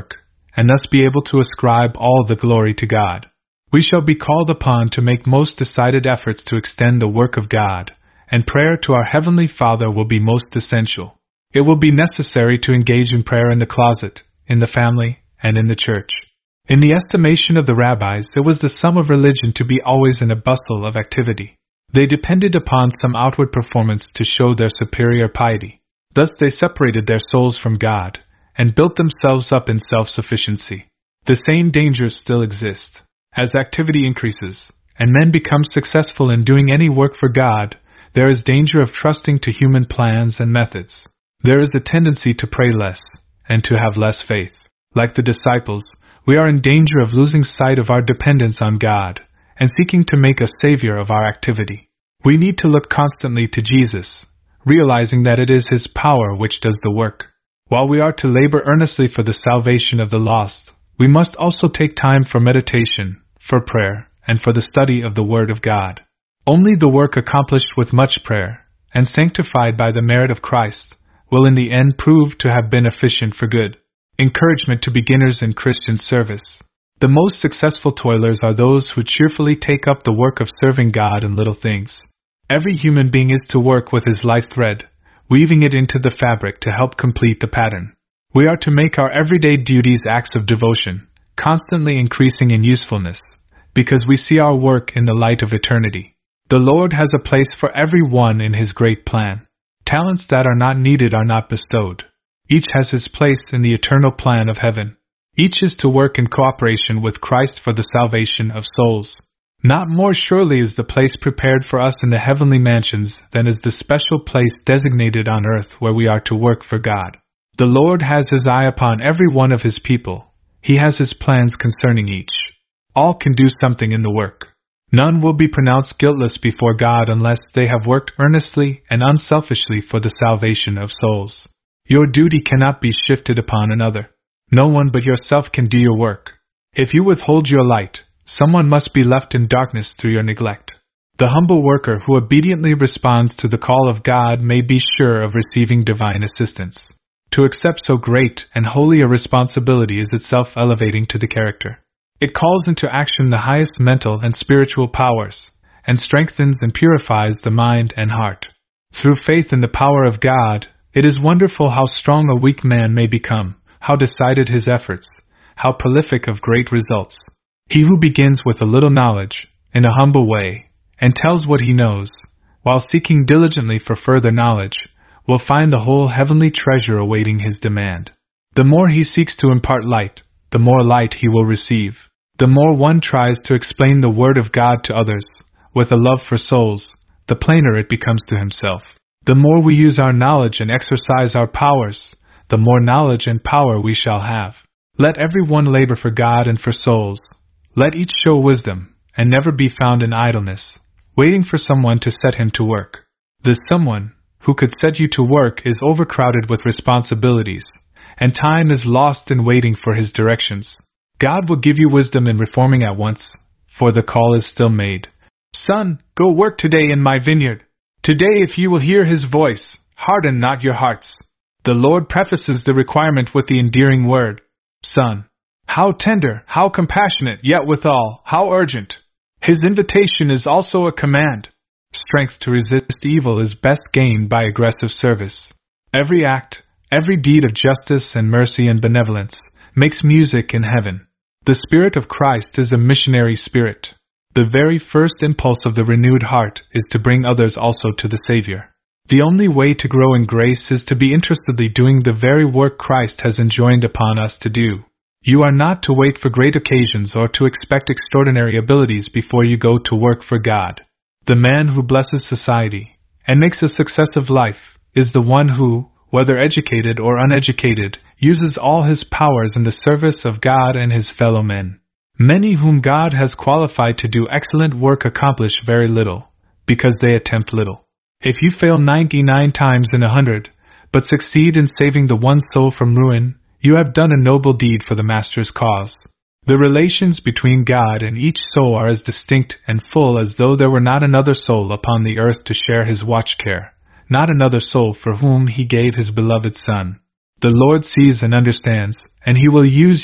and thus be able to ascribe all the glory to God. We shall be called upon to make most decided efforts to extend the work of God, and prayer to our Heavenly Father will be most essential. It will be necessary to engage in prayer in the closet, in the family, and in the church. In the estimation of the rabbis, it was the sum of religion to be always in a bustle of activity. They depended upon some outward performance to show their superior piety. Thus they separated their souls from God, and built themselves up in self-sufficiency. The same dangers still exist. As activity increases, and men become successful in doing any work for God, there is danger of trusting to human plans and methods. There is a tendency to pray less, and to have less faith. Like the disciples, we are in danger of losing sight of our dependence on God, and seeking to make a savior of our activity. We need to look constantly to Jesus, realizing that it is His power which does the work. While we are to labor earnestly for the salvation of the lost, we must also take time for meditation, for prayer, and for the study of the Word of God. Only the work accomplished with much prayer, and sanctified by the merit of Christ, will in the end prove to have been efficient for good. Encouragement to beginners in Christian service. The most successful toilers are those who cheerfully take up the work of serving God in little things. Every human being is to work with his life thread, weaving it into the fabric to help complete the pattern. We are to make our everyday duties acts of devotion, constantly increasing in usefulness, because we see our work in the light of eternity. The Lord has a place for every one in His great plan. Talents that are not needed are not bestowed. Each has his place in the eternal plan of heaven. Each is to work in cooperation with Christ for the salvation of souls. Not more surely is the place prepared for us in the heavenly mansions than is the special place designated on earth where we are to work for God. The Lord has His eye upon every one of His people. He has His plans concerning each. All can do something in the work. None will be pronounced guiltless before God unless they have worked earnestly and unselfishly for the salvation of souls. Your duty cannot be shifted upon another. No one but yourself can do your work. If you withhold your light, someone must be left in darkness through your neglect. The humble worker who obediently responds to the call of God may be sure of receiving divine assistance. To accept so great and holy a responsibility is itself elevating to the character. It calls into action the highest mental and spiritual powers, and strengthens and purifies the mind and heart. Through faith in the power of God, it is wonderful how strong a weak man may become, how decided his efforts, how prolific of great results. He who begins with a little knowledge, in a humble way, and tells what he knows, while seeking diligently for further knowledge, will find the whole heavenly treasure awaiting his demand. The more he seeks to impart light, the more light he will receive. The more one tries to explain the Word of God to others, with a love for souls, the plainer it becomes to himself. The more we use our knowledge and exercise our powers, the more knowledge and power we shall have. Let every one labor for God and for souls. Let each show wisdom, and never be found in idleness, waiting for someone to set him to work. The someone who could set you to work is overcrowded with responsibilities, and time is lost in waiting for his directions. God will give you wisdom in reforming at once, for the call is still made. Son, go work today in my vineyard. Today if you will hear His voice, harden not your hearts. The Lord prefaces the requirement with the endearing word, Son. How tender, how compassionate, yet withal, how urgent. His invitation is also a command. Strength to resist evil is best gained by aggressive service. Every act, every deed of justice and mercy and benevolence, makes music in heaven. The Spirit of Christ is a missionary spirit. The very first impulse of the renewed heart is to bring others also to the Savior. The only way to grow in grace is to be interestedly doing the very work Christ has enjoined upon us to do. You are not to wait for great occasions or to expect extraordinary abilities before you go to work for God. The man who blesses society, and makes a success of life, is the one who, whether educated or uneducated, uses all his powers in the service of God and his fellow men. Many whom God has qualified to do excellent work accomplish very little, because they attempt little. If you fail ninety-nine times in a hundred, but succeed in saving the one soul from ruin, you have done a noble deed for the Master's cause. The relations between God and each soul are as distinct and full as though there were not another soul upon the earth to share His watch care, not another soul for whom He gave His beloved Son. The Lord sees and understands, and He will use you,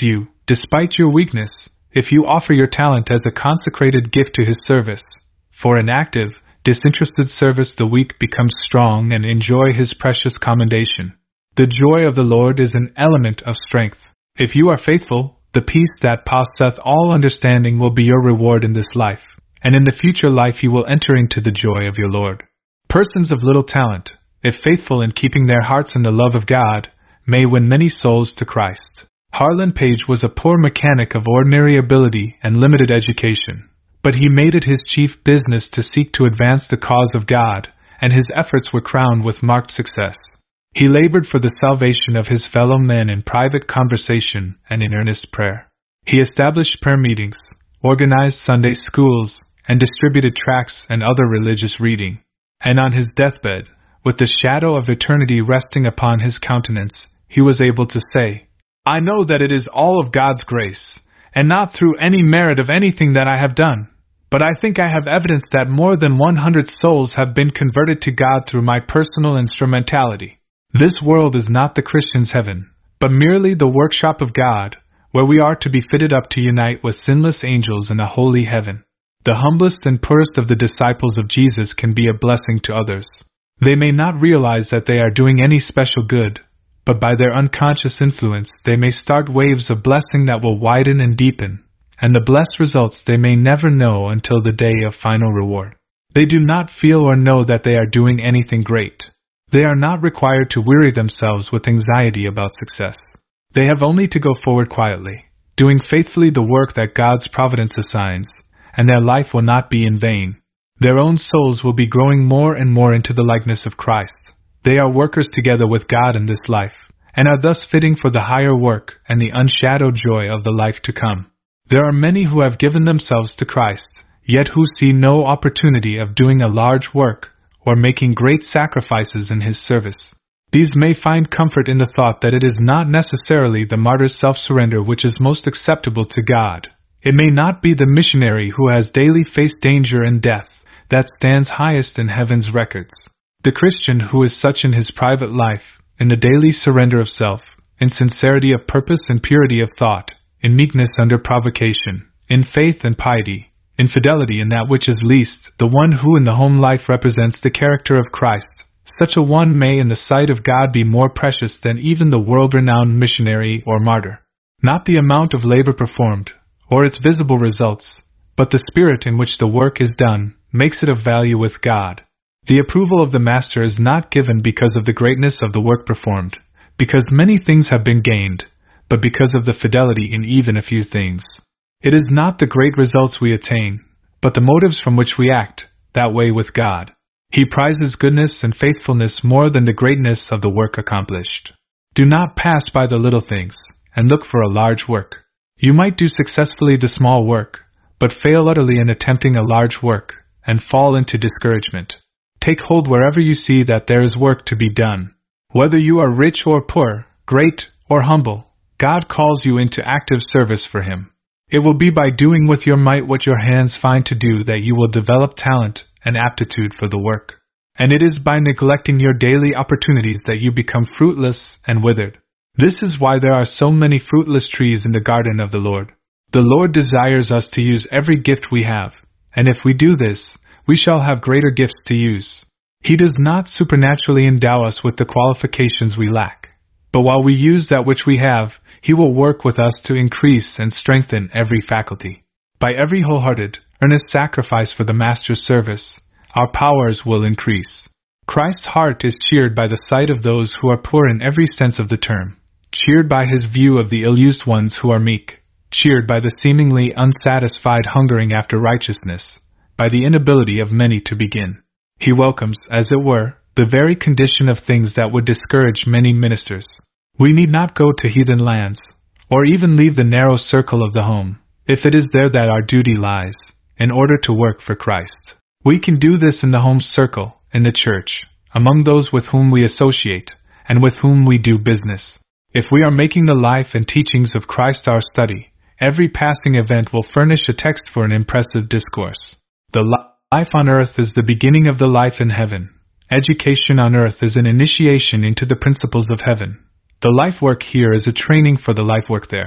despite your weakness, if you offer your talent as a consecrated gift to His service. For in active, disinterested service the weak become strong and enjoy His precious commendation. The joy of the Lord is an element of strength. If you are faithful, the peace that passeth all understanding will be your reward in this life, and in the future life you will enter into the joy of your Lord. Persons of little talent, if faithful in keeping their hearts in the love of God, may win many souls to Christ. Harlan Page was a poor mechanic of ordinary ability and limited education, but he made it his chief business to seek to advance the cause of God, and his efforts were crowned with marked success. He labored for the salvation of his fellow men in private conversation and in earnest prayer. He established prayer meetings, organized Sunday schools, and distributed tracts and other religious reading. And on his deathbed, with the shadow of eternity resting upon his countenance, he was able to say, "I know that it is all of God's grace, and not through any merit of anything that I have done, but I think I have evidence that more than one hundred souls have been converted to God through my personal instrumentality. This world is not the Christian's heaven, but merely the workshop of God, where we are to be fitted up to unite with sinless angels in a holy heaven. The humblest and poorest of the disciples of Jesus can be a blessing to others. They may not realize that they are doing any special good, but by their unconscious influence they may start waves of blessing that will widen and deepen, and the blessed results they may never know until the day of final reward. They do not feel or know that they are doing anything great. They are not required to weary themselves with anxiety about success. They have only to go forward quietly, doing faithfully the work that God's providence assigns, and their life will not be in vain. Their own souls will be growing more and more into the likeness of Christ. They are workers together with God in this life, and are thus fitting for the higher work and the unshadowed joy of the life to come. There are many who have given themselves to Christ, yet who see no opportunity of doing a large work, or making great sacrifices in His service. These may find comfort in the thought that it is not necessarily the martyr's self-surrender which is most acceptable to God. It may not be the missionary who has daily faced danger and death that stands highest in heaven's records. The Christian who is such in his private life, in the daily surrender of self, in sincerity of purpose and purity of thought, in meekness under provocation, in faith and piety, in fidelity in that which is least, the one who in the home life represents the character of Christ, such a one may in the sight of God be more precious than even the world-renowned missionary or martyr. Not the amount of labor performed, or its visible results, but the spirit in which the work is done, makes it of value with God. The approval of the Master is not given because of the greatness of the work performed, because many things have been gained, but because of the fidelity in even a few things. It is not the great results we attain, but the motives from which we act, that way with God. He prizes goodness and faithfulness more than the greatness of the work accomplished. Do not pass by the little things, and look for a large work. You might do successfully the small work, but fail utterly in attempting a large work, and fall into discouragement. Take hold wherever you see that there is work to be done. Whether you are rich or poor, great or humble, God calls you into active service for Him. It will be by doing with your might what your hands find to do that you will develop talent and aptitude for the work. And it is by neglecting your daily opportunities that you become fruitless and withered. This is why there are so many fruitless trees in the garden of the Lord. The Lord desires us to use every gift we have, and if we do this, we shall have greater gifts to use. He does not supernaturally endow us with the qualifications we lack, but while we use that which we have, He will work with us to increase and strengthen every faculty. By every wholehearted, earnest sacrifice for the Master's service, our powers will increase. Christ's heart is cheered by the sight of those who are poor in every sense of the term, cheered by His view of the ill-used ones who are meek, cheered by the seemingly unsatisfied hungering after righteousness, by the inability of many to begin. He welcomes, as it were, the very condition of things that would discourage many ministers. We need not go to heathen lands, or even leave the narrow circle of the home, if it is there that our duty lies, in order to work for Christ. We can do this in the home circle, in the church, among those with whom we associate, and with whom we do business. If we are making the life and teachings of Christ our study, every passing event will furnish a text for an impressive discourse. The life on earth is the beginning of the life in heaven. Education on earth is an initiation into the principles of heaven. The life work here is a training for the life work there.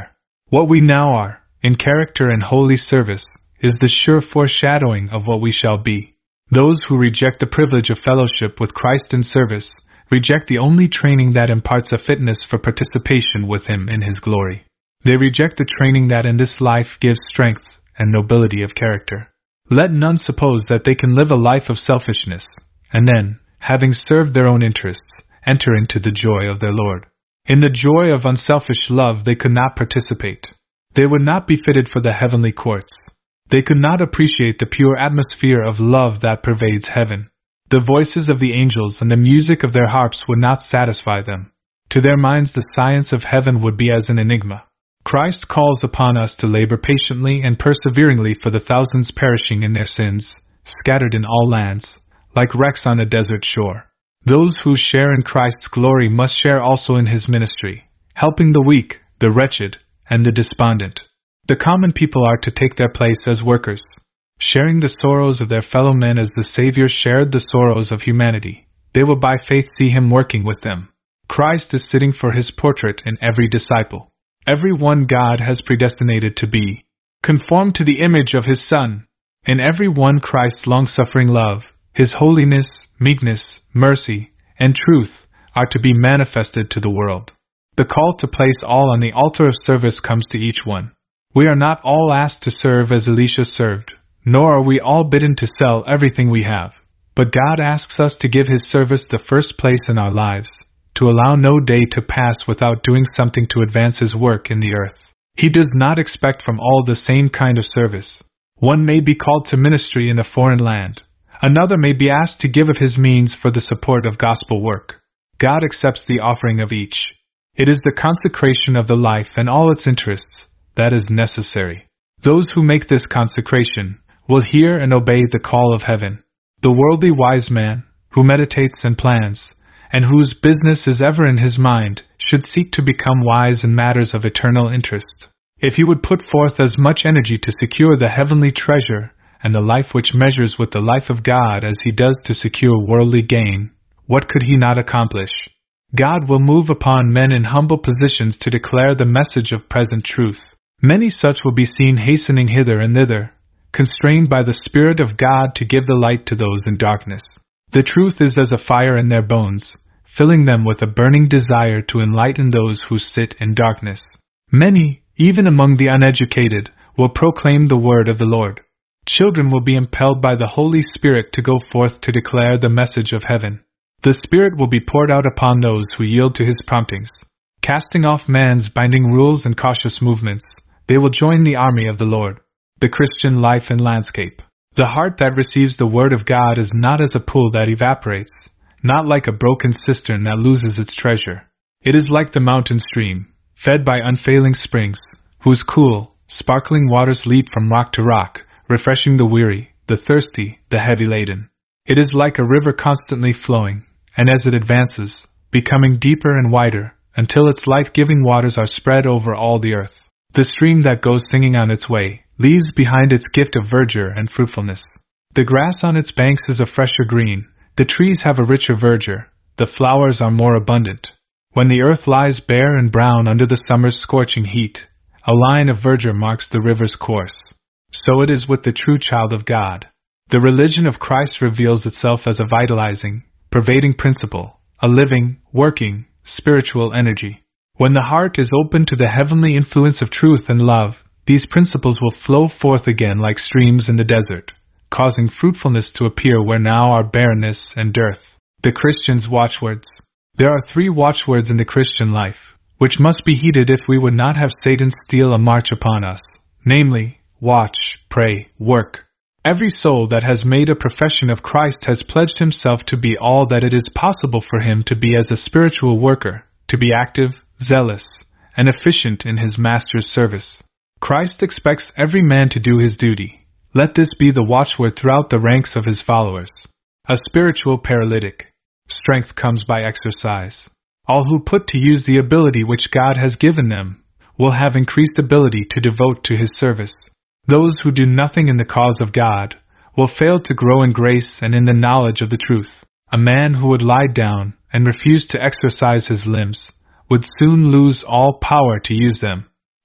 What we now are, in character and holy service, is the sure foreshadowing of what we shall be. Those who reject the privilege of fellowship with Christ in service reject the only training that imparts a fitness for participation with Him in His glory. They reject the training that in this life gives strength and nobility of character. Let none suppose that they can live a life of selfishness, and then, having served their own interests, enter into the joy of their Lord. In the joy of unselfish love they could not participate. They would not be fitted for the heavenly courts. They could not appreciate the pure atmosphere of love that pervades heaven. The voices of the angels and the music of their harps would not satisfy them. To their minds the science of heaven would be as an enigma. Christ calls upon us to labor patiently and perseveringly for the thousands perishing in their sins, scattered in all lands, like wrecks on a desert shore. Those who share in Christ's glory must share also in His ministry, helping the weak, the wretched, and the despondent. The common people are to take their place as workers, sharing the sorrows of their fellow men as the Savior shared the sorrows of humanity. They will by faith see Him working with them. Christ is sitting for His portrait in every disciple. Every one God has predestinated to be conformed to the image of His Son. In every one Christ's long-suffering love, His holiness, meekness, mercy, and truth are to be manifested to the world. The call to place all on the altar of service comes to each one. We are not all asked to serve as Elisha served, nor are we all bidden to sell everything we have. But God asks us to give His service the first place in our lives, to allow no day to pass without doing something to advance His work in the earth. He does not expect from all the same kind of service. One may be called to ministry in a foreign land. Another may be asked to give of his means for the support of gospel work. God accepts the offering of each. It is the consecration of the life and all its interests that is necessary. Those who make this consecration will hear and obey the call of heaven. The worldly wise man, who meditates and plans, and whose business is ever in his mind, should seek to become wise in matters of eternal interest. If he would put forth as much energy to secure the heavenly treasure and the life which measures with the life of God as he does to secure worldly gain, what could he not accomplish? God will move upon men in humble positions to declare the message of present truth. Many such will be seen hastening hither and thither, constrained by the Spirit of God to give the light to those in darkness. The truth is as a fire in their bones, filling them with a burning desire to enlighten those who sit in darkness. Many, even among the uneducated, will proclaim the word of the Lord. Children will be impelled by the Holy Spirit to go forth to declare the message of heaven. The Spirit will be poured out upon those who yield to His promptings. Casting off man's binding rules and cautious movements, they will join the army of the Lord. The Christian life and landscape. The heart that receives the Word of God is not as a pool that evaporates, not like a broken cistern that loses its treasure. It is like the mountain stream, fed by unfailing springs, whose cool, sparkling waters leap from rock to rock, refreshing the weary, the thirsty, the heavy laden. It is like a river constantly flowing, and as it advances, becoming deeper and wider, until its life-giving waters are spread over all the earth. The stream that goes singing on its way leaves behind its gift of verdure and fruitfulness. The grass on its banks is a fresher green, the trees have a richer verdure, the flowers are more abundant. When the earth lies bare and brown under the summer's scorching heat, a line of verdure marks the river's course. So it is with the true child of God. The religion of Christ reveals itself as a vitalizing, pervading principle, a living, working, spiritual energy. When the heart is open to the heavenly influence of truth and love, these principles will flow forth again like streams in the desert, causing fruitfulness to appear where now are barrenness and dearth. The Christian's watchwords. There are three watchwords in the Christian life, which must be heeded if we would not have Satan steal a march upon us, namely, watch, pray, work. Every soul that has made a profession of Christ has pledged himself to be all that it is possible for him to be as a spiritual worker, to be active, zealous, and efficient in his Master's service. Christ expects every man to do his duty. Let this be the watchword throughout the ranks of his followers. A spiritual paralytic. Strength comes by exercise. All who put to use the ability which God has given them will have increased ability to devote to his service. Those who do nothing in the cause of God will fail to grow in grace and in the knowledge of the truth. A man who would lie down and refuse to exercise his limbs would soon lose all power to use them.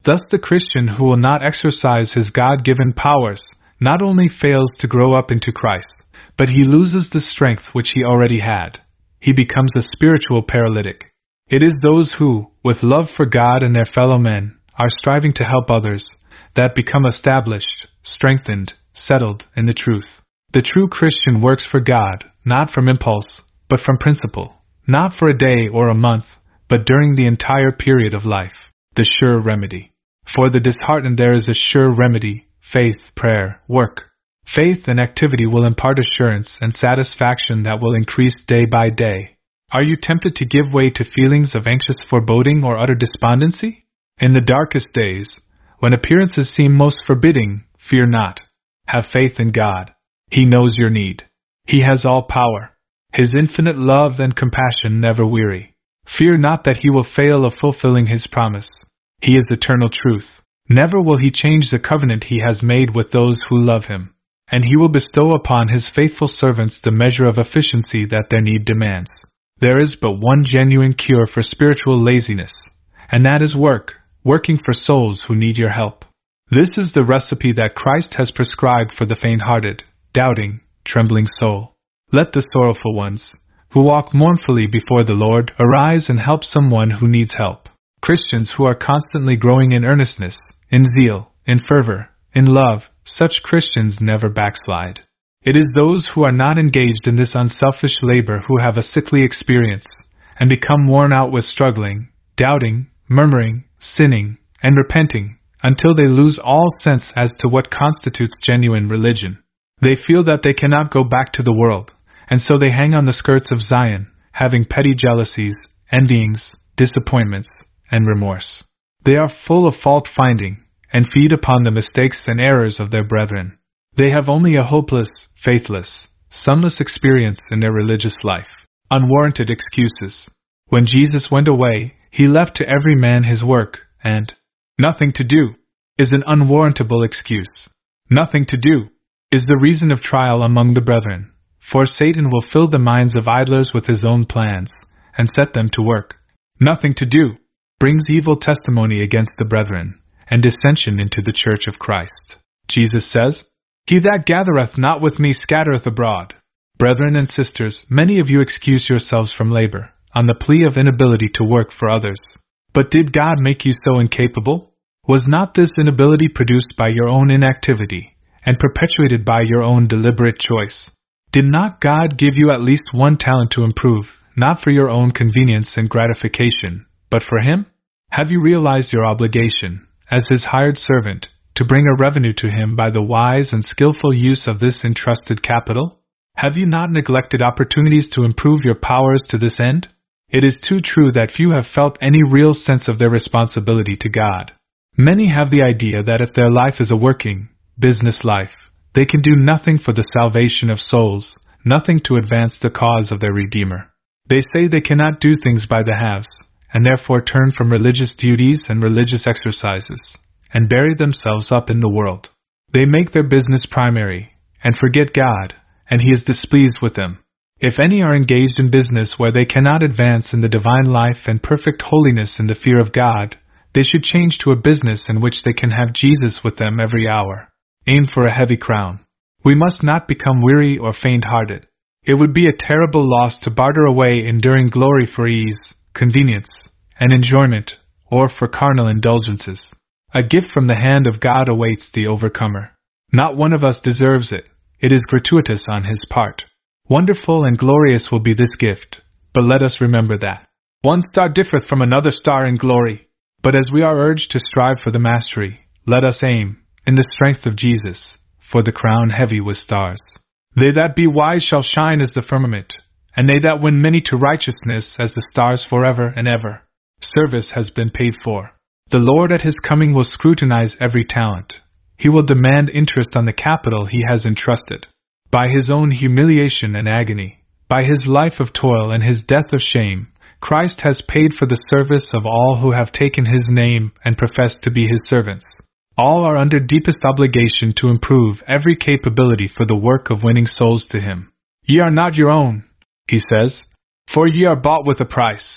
Thus the Christian who will not exercise his God-given powers not only fails to grow up into Christ, but he loses the strength which he already had. He becomes a spiritual paralytic. It is those who, with love for God and their fellow men, are striving to help others, that become established, strengthened, settled in the truth. The true Christian works for God, not from impulse, but from principle, not for a day or a month, but during the entire period of life. The sure remedy. For the disheartened there is a sure remedy: faith, prayer, work. Faith and activity will impart assurance and satisfaction that will increase day by day. Are you tempted to give way to feelings of anxious foreboding or utter despondency? In the darkest days, when appearances seem most forbidding, fear not. Have faith in God. He knows your need. He has all power. His infinite love and compassion never weary. Fear not that he will fail of fulfilling his promise. He is eternal truth. Never will he change the covenant he has made with those who love him. And he will bestow upon his faithful servants the measure of efficiency that their need demands. There is but one genuine cure for spiritual laziness, and that is work, working for souls who need your help. This is the recipe that Christ has prescribed for the faint-hearted, doubting, trembling soul. Let the sorrowful ones, who walk mournfully before the Lord, arise and help someone who needs help. Christians who are constantly growing in earnestness, in zeal, in fervor, in love, such Christians never backslide. It is those who are not engaged in this unselfish labor who have a sickly experience, and become worn out with struggling, doubting, murmuring, sinning, and repenting, until they lose all sense as to what constitutes genuine religion. They feel that they cannot go back to the world, and so they hang on the skirts of Zion, having petty jealousies, envyings, disappointments, and remorse. They are full of fault-finding, and feed upon the mistakes and errors of their brethren. They have only a hopeless, faithless, sunless experience in their religious life. Unwarranted excuses. When Jesus went away, he left to every man his work, and nothing to do is an unwarrantable excuse. Nothing to do is the reason of trial among the brethren, for Satan will fill the minds of idlers with his own plans, and set them to work. Nothing to do brings evil testimony against the brethren, and dissension into the church of Christ. Jesus says, "He that gathereth not with me scattereth abroad." Brethren and sisters, many of you excuse yourselves from labor, on the plea of inability to work for others. But did God make you so incapable? Was not this inability produced by your own inactivity, and perpetuated by your own deliberate choice? Did not God give you at least one talent to improve, not for your own convenience and gratification, but for Him? Have you realized your obligation, as His hired servant, to bring a revenue to Him by the wise and skillful use of this entrusted capital? Have you not neglected opportunities to improve your powers to this end? It is too true that few have felt any real sense of their responsibility to God. Many have the idea that if their life is a working, business life, they can do nothing for the salvation of souls, nothing to advance the cause of their Redeemer. They say they cannot do things by the halves, and therefore turn from religious duties and religious exercises, and bury themselves up in the world. They make their business primary, and forget God, and He is displeased with them. If any are engaged in business where they cannot advance in the divine life and perfect holiness in the fear of God, they should change to a business in which they can have Jesus with them every hour. Aim for a heavy crown. We must not become weary or faint-hearted. It would be a terrible loss to barter away enduring glory for ease, convenience, and enjoyment, or for carnal indulgences. A gift from the hand of God awaits the overcomer. Not one of us deserves it. It is gratuitous on His part. Wonderful and glorious will be this gift, but let us remember that one star differeth from another star in glory. But as we are urged to strive for the mastery, let us aim, in the strength of Jesus, for the crown heavy with stars. They that be wise shall shine as the firmament, and they that win many to righteousness as the stars forever and ever. Service has been paid for. The Lord at His coming will scrutinize every talent. He will demand interest on the capital He has entrusted. By His own humiliation and agony, by His life of toil and His death of shame, Christ has paid for the service of all who have taken His name and profess to be His servants. All are under deepest obligation to improve every capability for the work of winning souls to Him. Ye are not your own, He says, for ye are bought with a price.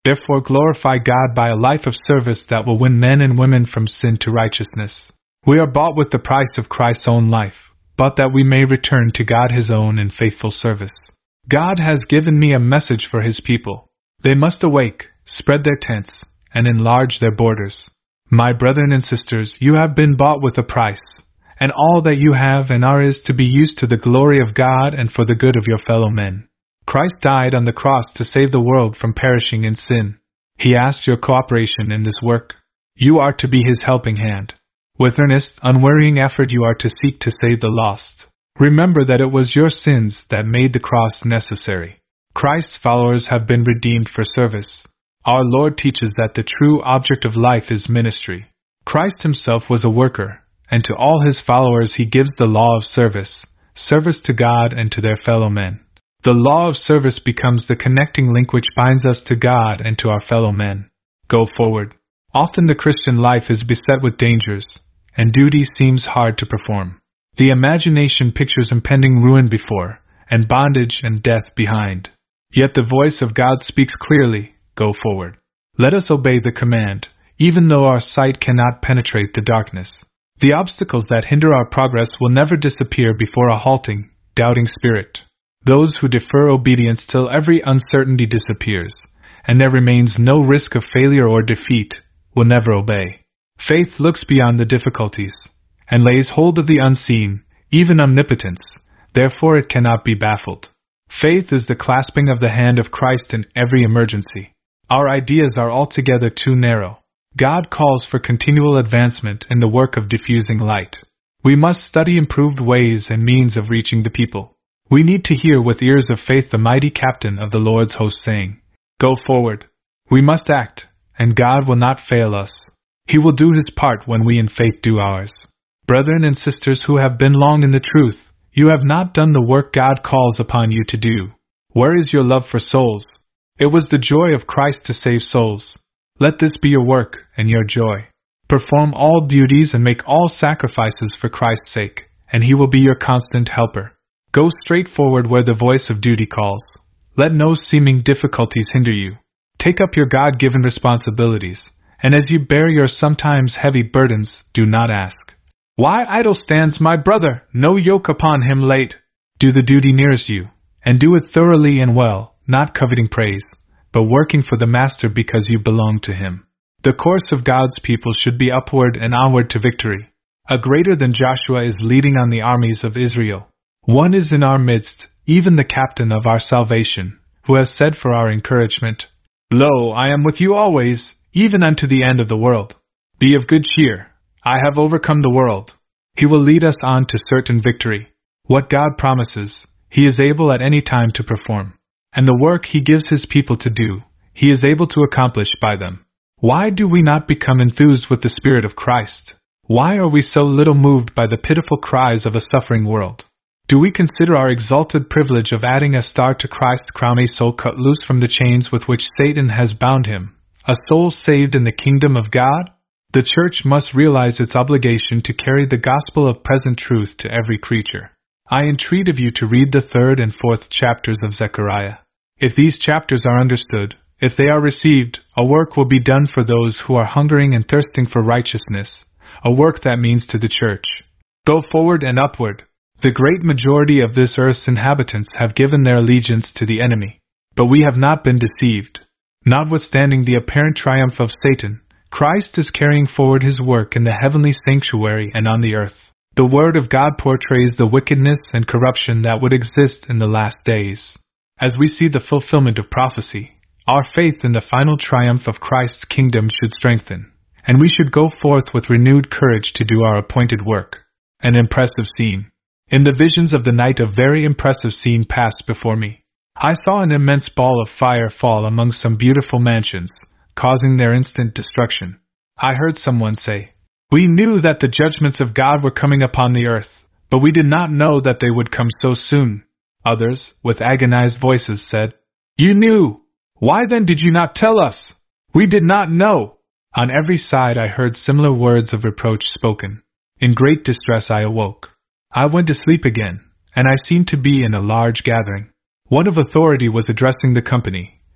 Therefore glorify God by a life of service that will win men and women from sin to righteousness. We are bought with the price of Christ's own life, but that we may return to God His own in faithful service. God has given me a message for His people. They must awake, spread their tents, and enlarge their borders. My brethren and sisters, you have been bought with a price, and all that you have and are is to be used to the glory of God and for the good of your fellow men. Christ died on the cross to save the world from perishing in sin. He asks your cooperation in this work. You are to be His helping hand. With earnest, unwearying effort you are to seek to save the lost. Remember that it was your sins that made the cross necessary. Christ's followers have been redeemed for service. Our Lord teaches that the true object of life is ministry. Christ Himself was a worker, and to all His followers He gives the law of service, service to God and to their fellow men. The law of service becomes the connecting link which binds us to God and to our fellow men. Go forward. Often the Christian life is beset with dangers, and duty seems hard to perform. The imagination pictures impending ruin before, and bondage and death behind. Yet the voice of God speaks clearly, go forward. Let us obey the command, even though our sight cannot penetrate the darkness. The obstacles that hinder our progress will never disappear before a halting, doubting spirit. Those who defer obedience till every uncertainty disappears, and there remains no risk of failure or defeat, will never obey. Faith looks beyond the difficulties, and lays hold of the unseen, even omnipotence, therefore it cannot be baffled. Faith is the clasping of the hand of Christ in every emergency. Our ideas are altogether too narrow. God calls for continual advancement in the work of diffusing light. We must study improved ways and means of reaching the people. We need to hear with ears of faith the mighty captain of the Lord's host saying, go forward. We must act, and God will not fail us. He will do His part when we in faith do ours. Brethren and sisters who have been long in the truth, you have not done the work God calls upon you to do. Where is your love for souls? It was the joy of Christ to save souls. Let this be your work and your joy. Perform all duties and make all sacrifices for Christ's sake, and He will be your constant helper. Go straight forward where the voice of duty calls. Let no seeming difficulties hinder you. Take up your God-given responsibilities, and as you bear your sometimes heavy burdens, do not ask, why idle stands my brother? No yoke upon him laid. Do the duty nearest you, and do it thoroughly and well, not coveting praise, but working for the Master because you belong to Him. The course of God's people should be upward and onward to victory. A greater than Joshua is leading on the armies of Israel. One is in our midst, even the captain of our salvation, who has said for our encouragement, Lo, I am with you always, even unto the end of the world. Be of good cheer. I have overcome the world. He will lead us on to certain victory. What God promises, He is able at any time to perform. And the work He gives His people to do, He is able to accomplish by them. Why do we not become enthused with the Spirit of Christ? Why are we so little moved by the pitiful cries of a suffering world? Do we consider our exalted privilege of adding a star to Christ's crown, a soul cut loose from the chains with which Satan has bound him, a soul saved in the kingdom of God? The Church must realize its obligation to carry the gospel of present truth to every creature. I entreat of you to read the third and fourth chapters of Zechariah. If these chapters are understood, if they are received, a work will be done for those who are hungering and thirsting for righteousness, a work that means to the Church. Go forward and upward. The great majority of this earth's inhabitants have given their allegiance to the enemy, but we have not been deceived. Notwithstanding the apparent triumph of Satan, Christ is carrying forward His work in the heavenly sanctuary and on the earth. The Word of God portrays the wickedness and corruption that would exist in the last days. As we see the fulfillment of prophecy, our faith in the final triumph of Christ's kingdom should strengthen, and we should go forth with renewed courage to do our appointed work. An impressive scene. In the visions of the night, a very impressive scene passed before me. I saw an immense ball of fire fall among some beautiful mansions, causing their instant destruction. I heard someone say, We knew that the judgments of God were coming upon the earth, but we did not know that they would come so soon. Others, with agonized voices, said, You knew! Why then did you not tell us? We did not know! On every side I heard similar words of reproach spoken. In great distress I awoke. I went to sleep again, and I seemed to be in a large gathering. One of authority was addressing the company,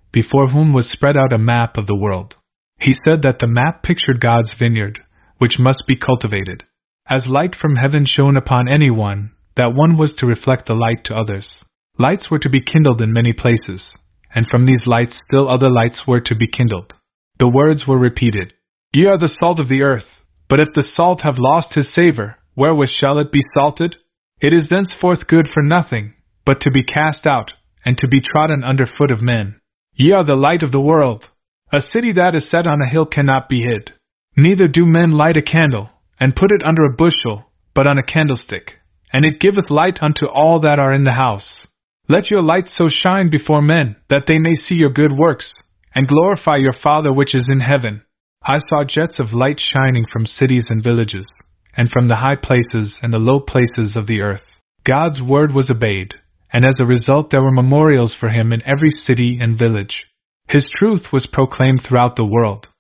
before whom was spread out a map of the world. He said that the map pictured God's vineyard, which must be cultivated. As light from heaven shone upon anyone, that one was to reflect the light to others. Lights were to be kindled in many places, and from these lights still other lights were to be kindled. The words were repeated, "Ye are the salt of the earth, but if the salt have lost his savour, wherewith shall it be salted? It is thenceforth good for nothing, but to be cast out, and to be trodden under foot of men. Ye are the light of the world. A city that is set on a hill cannot be hid. Neither do men light a candle, and put it under a bushel, but on a candlestick, and it giveth light unto all that are in the house. Let your light so shine before men, that they may see your good works, and glorify your Father which is in heaven." I saw jets of light shining from cities and villages, and from the high places and the low places of the earth. God's word was obeyed, and as a result there were memorials for him in every city and village. His truth was proclaimed throughout the world.